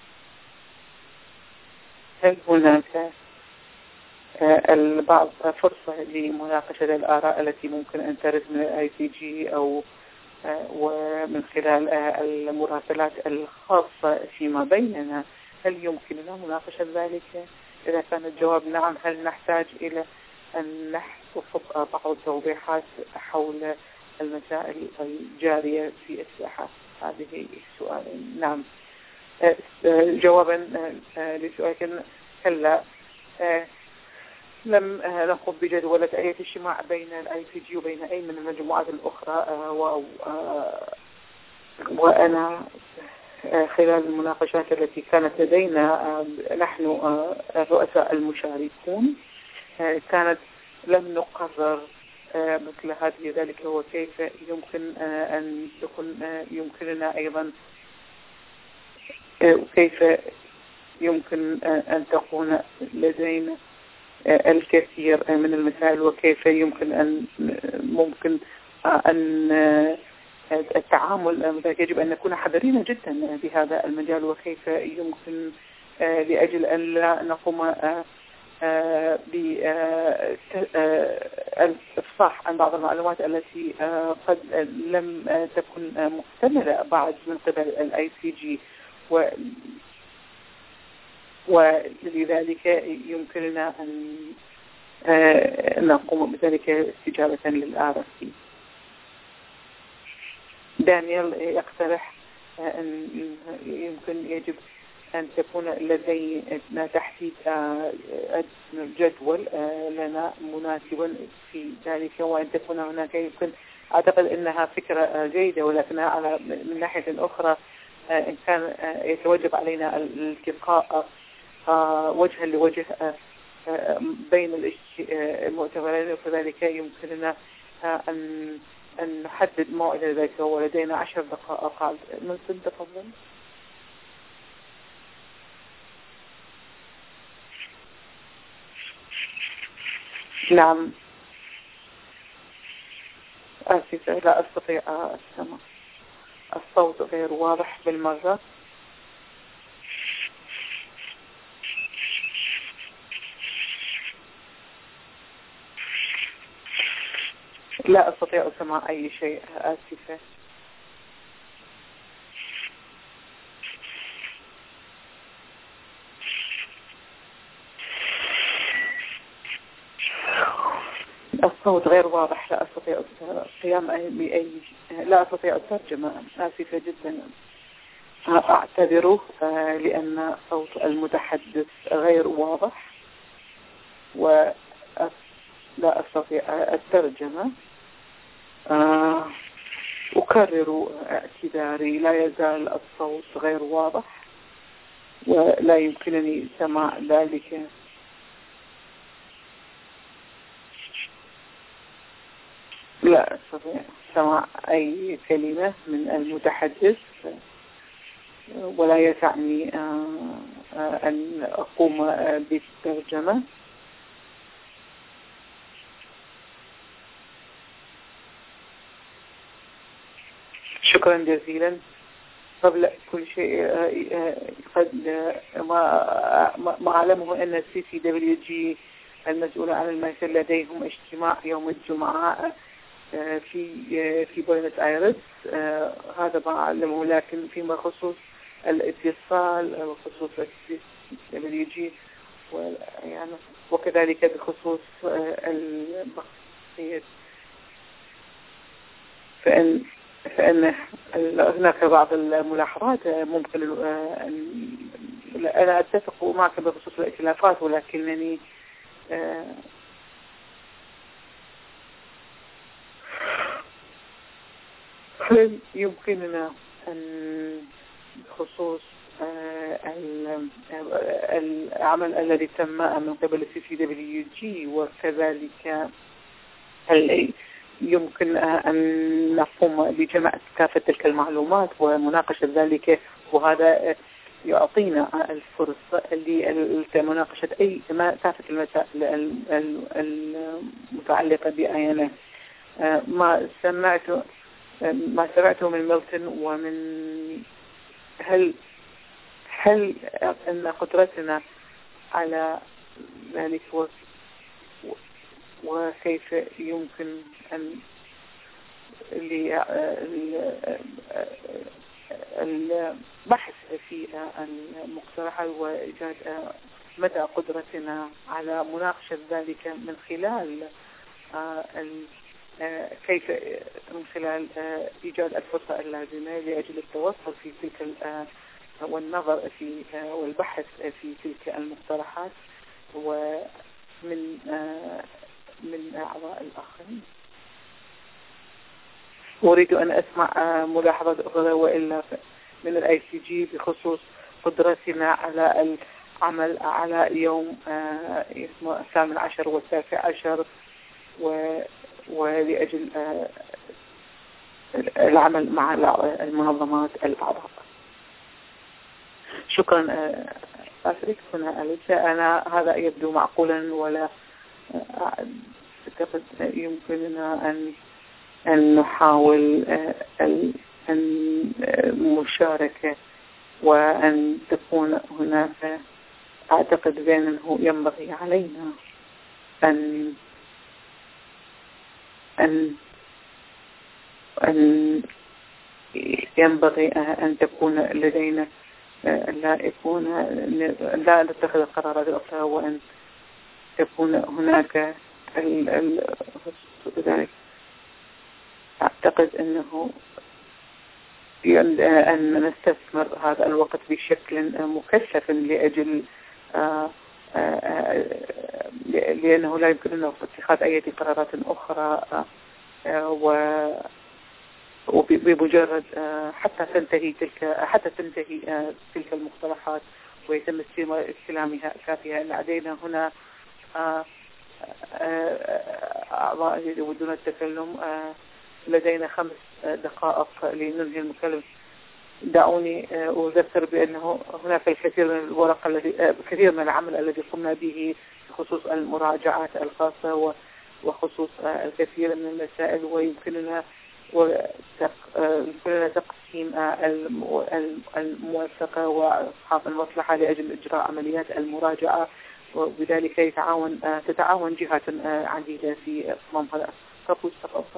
S1: هل هناك البعض فرصة لمناقشة الآراء التي ممكن أن ترد من الاي سي جي أو ومن خلال المراسلات الخاصة فيما بيننا؟ هل يمكننا مناقشة ذلك؟ إذا كان الجواب نعم، هل نحتاج إلى أن نحفظ بعض التوضيحات حول المسائل الجارية في الساحة؟ هذه السؤال. نعم. جوابا لسؤالك، كلا لم نقم بجدولة أي اجتماع بين الاي سي جي وبين أي من المجموعات الأخرى، وأنا خلال المناقشات التي كانت لدينا نحن الرؤساء المشاركون كانت لم نقرر مثل هذه. ذلك هو كيف يمكن أن تكون يمكننا أيضا وكيف يمكن أن تكون لدينا الكثير من المسائل، وكيف يمكن أن ممكن أن التعامل. يجب أن نكون حذرين جدا بهذا المجال، وكيف يمكن لأجل أن لا نقوم بالإفصاح عن بعض المعلومات التي قد لم تكن مكتملة بعد من قبل الاي سي جي، ولذلك يمكننا أن نقوم بذلك استجابة للآر اف سي. دانيال يقترح أن يمكن يجب أن تكون لدينا تحديد جدول لنا مناسبا في ذلك، وأن تكون هناك يمكن أعتقد أنها فكرة جيدة، ولكنها على من ناحية أخرى إن كان يتوجب علينا الالتقاء وجها لوجه بين المؤتمرين، فذلك يمكننا أن أن نحدد موعد ذلك، ولدينا عشر دقائق. من سن تفضل. نعم آسفة، لا أستطيع السمع، الصوت غير واضح بالمرة. لا أستطيع سماع أي شيء، آسفة. الصوت غير واضح، لا أستطيع القيام بأي لا أستطيع الترجمة، آسفة جدا. أعتذر لأن صوت المتحدث غير واضح ولا أستطيع الترجمة. أكرر اعتذاري، لا يزال الصوت غير واضح ولا يمكنني سماع ذلك. لا أستطيع سماع أي كلمة من المتحدث، ولا يسعني أن أقوم بالترجمة. شكرا جزيلا. قبل كل شيء قد ما ما أعلمه أن السي سي دبليو جي المسؤولة عن المركز لديهم اجتماع يوم الجمعة في في بوينس آيرس، هذا ما أعلمه. لكن فيما خصوص الاتصال وخصوص السي سي دبليو جي يعني وكذلك بخصوص البقية فإن فإن هناك بعض الملاحظات ممكن أن أنا أتفق معك بخصوص الائتلافات، ولكنني هل يمكننا أن بخصوص العمل الذي تم من قبل السي سي دبليو جي وكذلك هل يمكن أن نقوم بجمع كافة تلك المعلومات ومناقشة ذلك، وهذا يعطينا الفرصة لمناقشة أي كافة المسائل المتعلقة بأينا ما سمعت ما سمعته من ميلتون، ومن هل هل أن قدرتنا على ذلك وكيف يمكن أن البحث في المقترحات وإيجاد مدى قدرتنا على مناقشة ذلك من خلال كيف من خلال إيجاد الفرصة اللازمة لأجل التوصل في تلك والنظر في والبحث في تلك المقترحات ومن من أعضاء الآخرين. أريد أن أسمع ملاحظة أخرى وإلا من الآي سي جي بخصوص قدرتنا على العمل على يوم اسمه الثامن عشر والتاسع عشر ولأجل العمل مع المنظمات الأعضاء. شكرا باتريك. هنا أليسا، أنا هذا يبدو معقولا ولا أعتقد يمكننا أن أن نحاول المشاركة وأن تكون هناك. أعتقد بأنه ينبغي علينا أن أن أن ينبغي أن تكون لدينا لا يكون لا نتخذ القرارات الأخرى وأن تكون هناك ذلك. أعتقد أنه أن نستثمر هذا الوقت بشكل مكثف لأجل لأنه لا يمكننا اتخاذ أي قرارات أخرى و وبمجرد حتى تنتهي تلك حتى تنتهي تلك المقترحات ويتم استلامها كافية. لدينا هنا أعضاء يريدون التكلم. لدينا خمس دقائق لننهي المكالمة. دعوني أذكر بأنه هناك الكثير من الورق الذي كثير من العمل الذي قمنا به بخصوص المراجعات الخاصة وخصوص الكثير من المسائل، ويمكننا ويمكننا تقسيم الموثقة وأصحاب المصلحة لأجل إجراء عمليات المراجعة، وبذلك يتعاون تتعاون جهات عديدة في إصمام هذا. تفضل.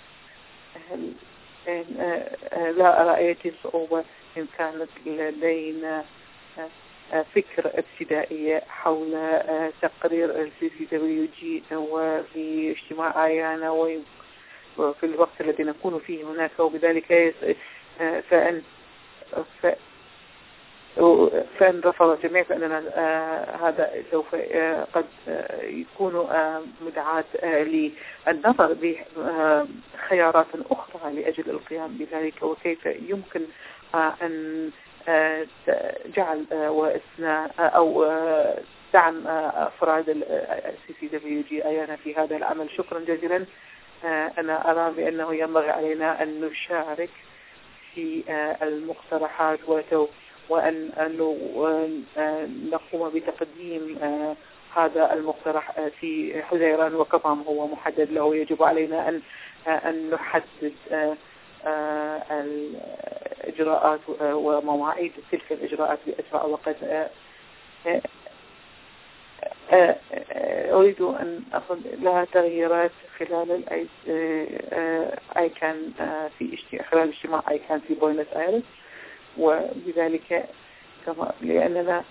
S1: لا أرى أي صعوبة إن كانت لدينا فكرة ابتدائية حول تقرير السي سي دبليو جي وفي اجتماع آيانا وفي الوقت الذي نكون فيه هناك، وبذلك فإن فإن رفض الجميع فإننا هذا سوف قد يكون مدعاة للنظر بخيارات أخرى لأجل القيام بذلك، وكيف يمكن أن جعل وإثناء أو دعم أفراد السي سي دبليو جي أيانا في هذا العمل. شكرا جزيلا. أنا أرى بأنه ينبغي علينا أن نشارك في المقترحات وأن نقوم بتقديم هذا المقترح في حزيران، وكما هو محدد له يجب علينا أن أن نحدد الإجراءات ومواعيد تلك الإجراءات بأسرع وقت. أريد أن أخذ لها تغييرات خلال الآيكان في خلال اجتماع آيكان في بوينس آيرس، وبذلك كما لأننا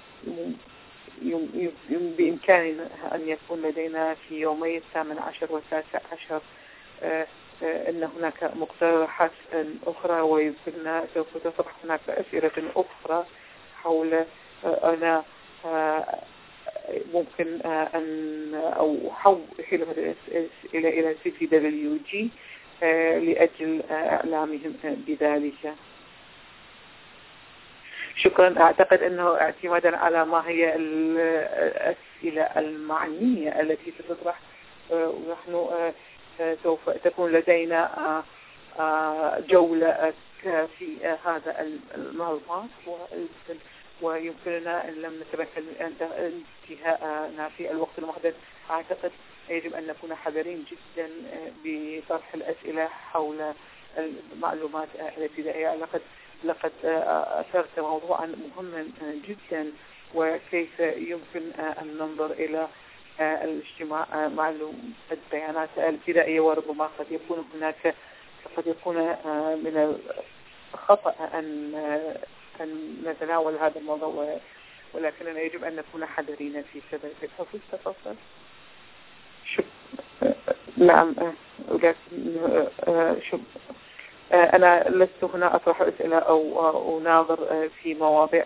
S1: بإمكاننا أن يكون لدينا في يومي الثامن عشر والتاسع عشر أن هناك مقترحات أخرى، ويمكننا سوف تطرح هناك أسئلة أخرى حول أنا ممكن أن أو حول حيلة إلى إلى سي سي دبليو جي لأجل إعلامهم بذلك. شكرا. أعتقد أنه اعتمادا على ما هي الأسئلة المعنية التي ستطرح، ونحن سوف تكون لدينا جولة في هذا الموضوع، ويمكننا أن لم نتمكن من انتهائنا في الوقت المحدد. أعتقد يجب أن نكون حذرين جدا بطرح الأسئلة حول المعلومات الابتدائية. لقد لقد أثرت موضوعا مهما جدا، وكيف يمكن أن ننظر إلى الاجتماع معلوم البيانات الابتدائية، وربما قد يكون هناك قد يكون من الخطأ أن أن نتناول هذا الموضوع، ولكننا يجب أن نكون حذرين في سبب الحفظ. تفضل. نعم، شو أنا لست هنا أطرح أسئلة أو أناظر في مواضيع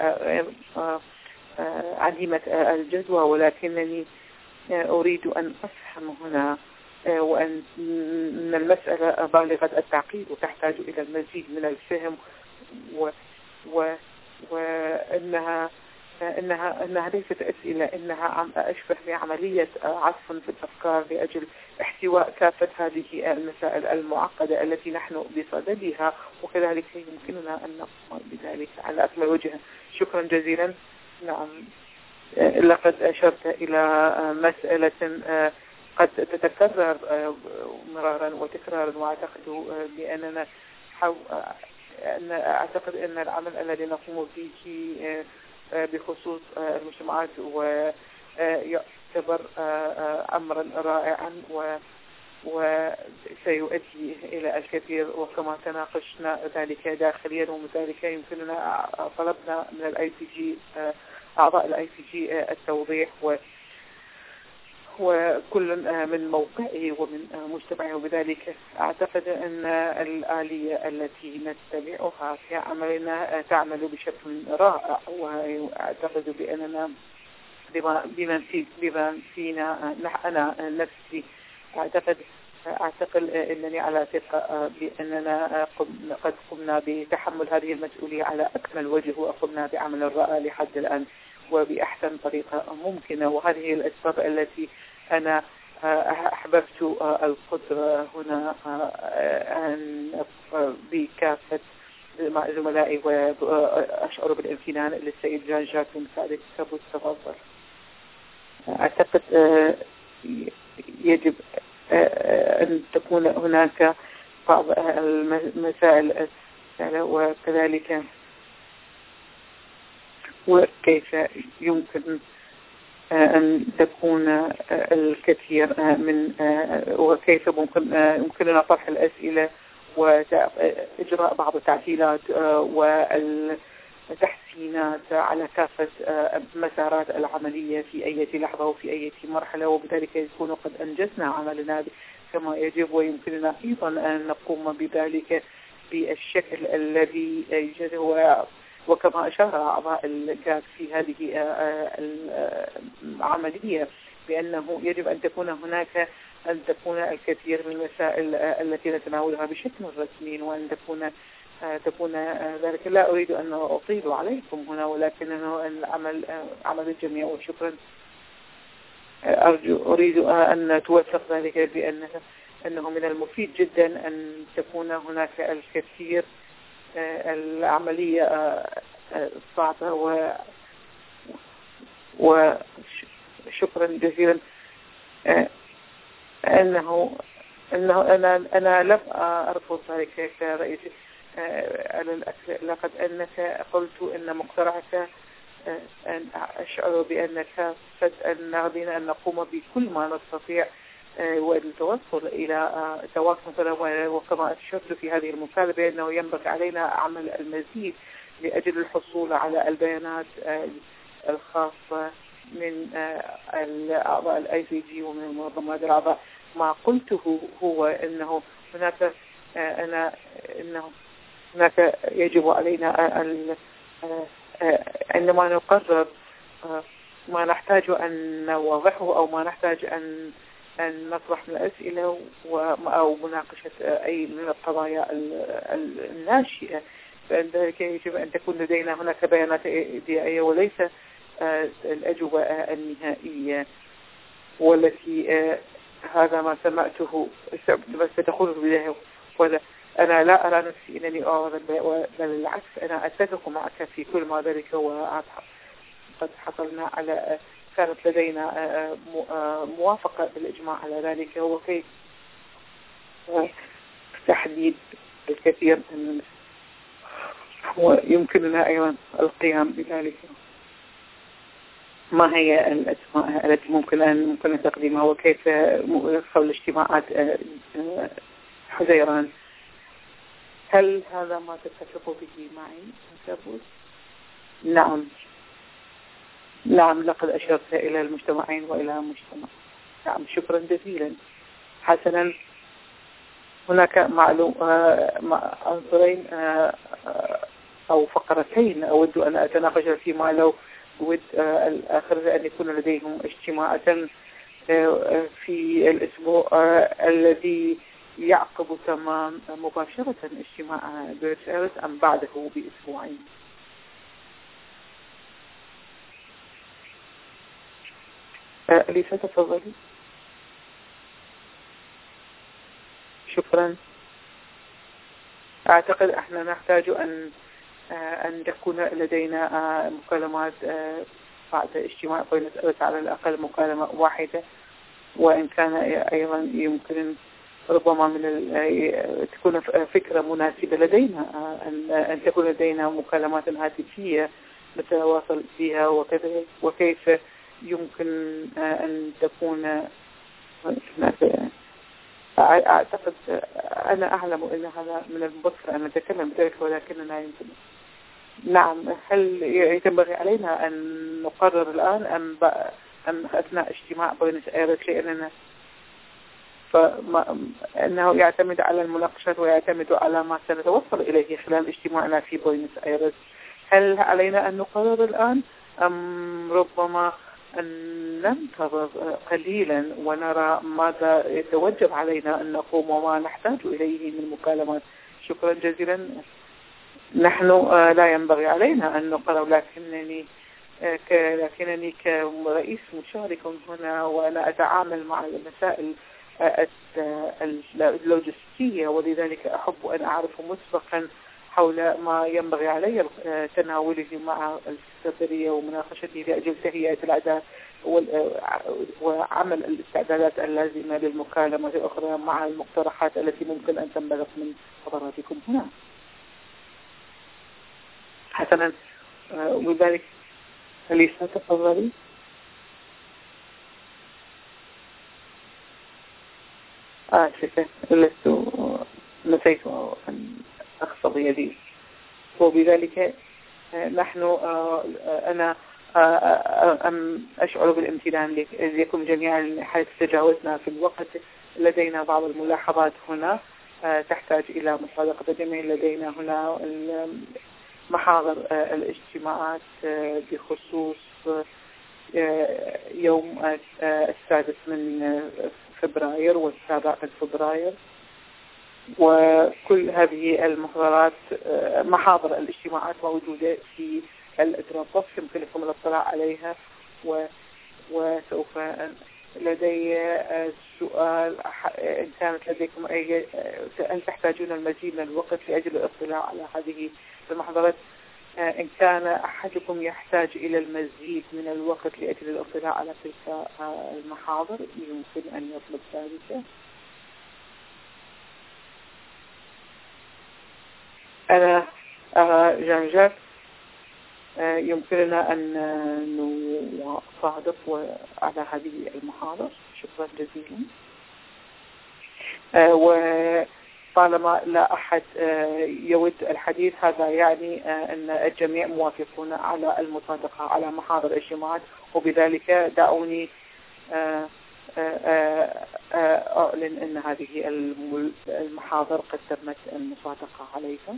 S1: عديمة الجدوى، ولكنني أريد أن أفهم هنا وأن المسألة بالغة التعقيد وتحتاج إلى المزيد من الفهم، و و وإنها إنها إنها ليست أسئلة، إنها عم أشبه بعملية عصف في الأفكار لأجل احتواء كافة هذه المسائل المعقدة التي نحن بصددها، وكذلك يمكننا أن نقوم بذلك على أكمل وجه. شكرا جزيلا. نعم، لقد أشرت إلى مسألة قد تتكرر مرارا وتكرارا، وأعتقد بأننا حو... أن أعتقد أن العمل الذي نقوم به بخصوص المجتمعات ويعتبر أمرا رائعا وسيؤدي إلى الكثير، وكما تناقشنا ذلك داخليا ومن ذلك يمكننا طلبنا من الاي سي جي أعضاء الاي سي جي التوضيح و وكل من موقعه ومن مجتمعه، وبذلك أعتقد أن الآلية التي نتبعها في عملنا تعمل بشكل رائع، وأعتقد بأننا بما في بما فينا أنا نفسي أعتقد أعتقد أنني على ثقة بأننا قد قمنا بتحمل هذه المسؤولية على أكمل وجه، وقمنا بعمل رائع لحد الآن وبأحسن طريقة ممكنة. وهذه الأسباب التي أنا أحببت القدرة هنا أن بكافة زملائي، وأشعر بالامتنان للسيد جان جاك مساعدة كابوس. تفضل. أعتقد يجب أن تكون هناك بعض المسائل وكذلك وكيف يمكن أن تكون الكثير من وكيف ممكن يمكننا طرح الأسئلة وإجراء بعض التعديلات والتحسينات على كافة مسارات العملية في أي لحظة وفي أي مرحلة، وبذلك يكون قد أنجزنا عملنا كما يجب، ويمكننا أيضا أن نقوم بذلك بالشكل الذي يجب. هو وكما أشار أعضاء الجاد في هذه العملية بأنه يجب أن تكون هناك أن تكون الكثير من المسائل التي نتناولها بشكل رسمي، وأن تكون تكون ذلك. لا أريد أن أطيل عليكم هنا، ولكنه العمل عمل الجميع، وشكرا. أرجو أريد أن توثق ذلك بأنه أنه من المفيد جدا أن تكون هناك الكثير العملية صعبة، و وشكرا جزيلا. أنه أنه أنا أنا لم أرفض ذلك كرئيس على الأكل، لقد أنك قلت أن مقترحك أن أشعر بأنك قد أن علينا أن نقوم بكل ما نستطيع والتوصل إلى تواصل، وكما أشرت في هذه المكالمة بأنه ينبغي علينا عمل المزيد لأجل الحصول على البيانات الخاصة من الأعضاء الاي سي جي ومن المنظمات الأعضاء. ما قلته هو أنه هناك أنا أنه هناك يجب علينا أن عندما نقرر ما نحتاج أن نوضحه أو ما نحتاج أن أن نطرح من الأسئلة أو مناقشة أي من القضايا الناشئة، فإن ذلك يجب أن تكون لدينا هناك بيانات إبداعية وليس الأجوبة النهائية، والتي هذا ما سمعته ستقول في البداية. ولا أنا لا أرى نفسي أنني أعرض، بل بالعكس أنا أتفق معك في كل ما ذلك، وقد حصلنا على كانت لدينا موافقة بالإجماع على ذلك، وكيف تحديد الكثير من ويمكننا أيضا القيام بذلك. ما هي الأسماء التي ممكن أن ممكن تقديمها، وكيف يدخل الاجتماعات حزيران؟ هل هذا ما تتفق به معي؟ نعم نعم لقد أشرت إلى المجتمعين وإلى مجتمع. نعم شكرا جزيلا. حسنا، هناك معلوم عنصرين أو فقرتين أود أن أتناقش فيما لو ود الآخر أن يكون لديهم اجتماعات في الأسبوع الذي يعقب تمام مباشرة اجتماع بيرس إيرس أم بعده بأسبوعين. أليسا تفضلي. شكرا. أعتقد احنا نحتاج أن أن تكون لدينا مكالمات بعد اجتماع بينس إيرس، على الأقل مكالمة واحدة، وإن كان أيضا يمكن ربما من تكون فكرة مناسبة لدينا أن أن تكون لدينا مكالمات هاتفية نتواصل فيها، وكذا وكيف يمكن أن تكون هناك. أعتقد أنا أعلم أن هذا من المبكر أن نتكلم بذلك، ولكننا يمكن. نعم، هل ينبغي علينا أن نقرر الآن أم أم أثناء اجتماع بوينس آيرس؟ لأننا فإنه يعتمد على المناقشات ويعتمد على ما سنتوصل إليه خلال اجتماعنا في بوينس آيرس. هل علينا أن نقرر الآن أم ربما أن ننتظر قليلا ونرى ماذا يتوجب علينا أن نقوم وما نحتاج إليه من مكالمات؟ شكرا جزيلا. نحن لا ينبغي علينا أن نقرر، لكنني لكنني كرئيس مشارك هنا وأنا أتعامل مع المسائل اللوجستية، ولذلك أحب أن أعرف مسبقا حول ما ينبغي علي تناوله مع السفرية ومناقشته لأجل تهيئة الأعداد وعمل الاستعدادات اللازمة للمكالمة الأخرى مع المقترحات التي ممكن أن تنبغي من حضراتكم هنا. حسنا، وذلك أليسا تفضلي. آسفة لست نسيت أن أخفض يدي. وبذلك نحن أنا أشعر بالامتنان لكم جميعا حيث تجاوزنا في الوقت. لدينا بعض الملاحظات هنا تحتاج إلى مصادقة الجميع. لدينا هنا محاضر الاجتماعات بخصوص يوم السادس من فبراير والسابع من فبراير، وكل هذه المحاضرات محاضر الاجتماعات موجودة في الدروب بوكس، يمكنكم الاطلاع عليها. وسوف لدي سؤال، إن كانت لديكم أي هل تحتاجون المزيد من الوقت لأجل الاطلاع على هذه المحاضرات؟ إن كان أحدكم يحتاج إلى المزيد من الوقت لأجل الاطلاع على تلك المحاضر يمكن أن يطلب ذلك. أنا أرى جان جاك يمكننا أن نصادق على هذه المحاضرة. شكرا جزيلا. وطالما لا أحد يود الحديث، هذا يعني أن الجميع موافقون على المصادقة على محاضر الاجتماعات، وبذلك دعوني أعلن أن هذه المحاضر قد تمت المصادقة عليها.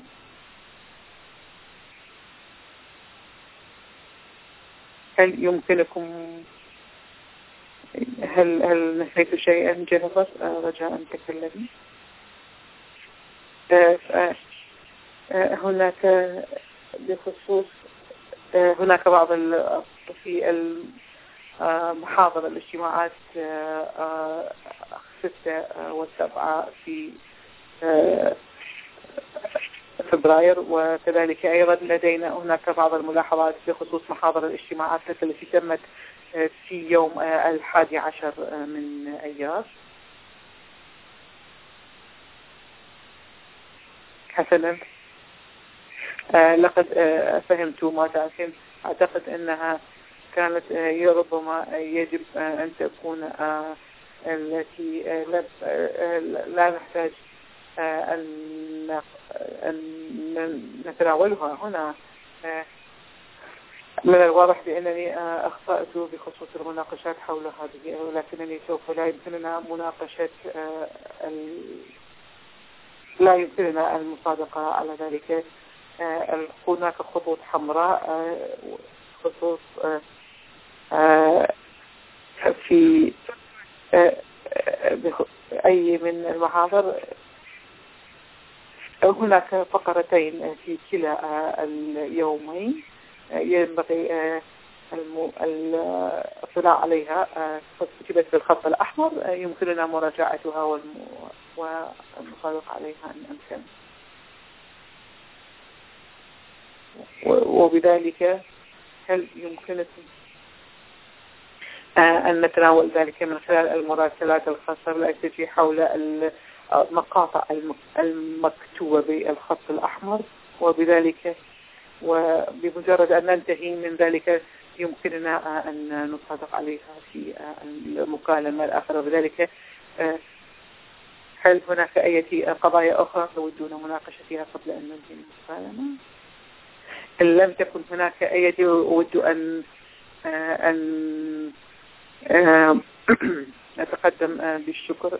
S1: هل يمكنكم هل هل نسيت شيئا جنفر؟ رجاء أن تكلمي. هناك بخصوص هناك بعض في المحاضر الاجتماعات ستة وسبعة في فبراير، وكذلك أيضا لدينا هناك بعض الملاحظات بخصوص محاضر الاجتماعات التي تمت في يوم الحادي عشر من أيار. حسنا، لقد فهمت ما تعرفين. أعتقد أنها كانت ربما يجب أن تكون التي لا نحتاج أن نتناولها هنا. من الواضح بأنني أخطأت بخصوص المناقشات حول هذه، ولكنني سوف لا يمكننا مناقشة لا يمكننا المصادقة على ذلك. هناك خطوط حمراء، خطوط في أي من المحاضر. هناك فقرتين في كلا اليومين ينبغي الاطلاع عليها، كتبت بالخط الأحمر، يمكننا مراجعتها والمصادقة عليها إن أمكن. وبذلك هل يمكنكم أن نتناول ذلك من خلال المراسلات الخاصة بالأي حول المقاطع المكتوبة بالخط الأحمر، وبذلك وبمجرد أن ننتهي من ذلك يمكننا أن نصادق عليها في المكالمة الآخرة. وبذلك هل هناك أي قضايا أخرى تودون مناقشتها قبل أن ننهي المكالمة؟ إن لم تكن هناك أي أود أن أن نتقدم بالشكر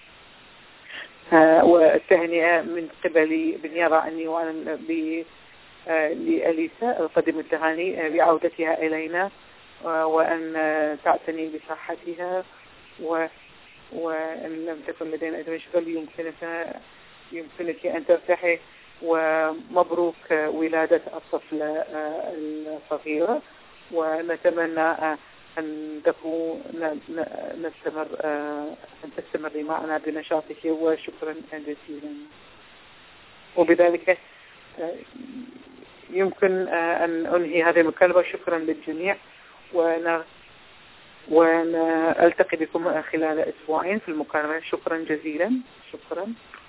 S1: والتهنئة من قبلي بالنيابة عني وعن لأليسا، أقدم التهاني بعودتها إلينا وأن تعتني بصحتها، وإن لم تكن لدينا أي مشكلة يمكنك يمكنك أن ترتاحي، ومبروك ولادة الطفلة الصغيرة، ونتمنى أن تكون نستمر أن تستمري معنا بنشاطك، وشكرا جزيلا. وبذلك يمكن أن أنهي هذه المكالمة. شكرا للجميع، ونلتقي بكم خلال أسبوعين في المكالمة. شكرا جزيلا. شكرا.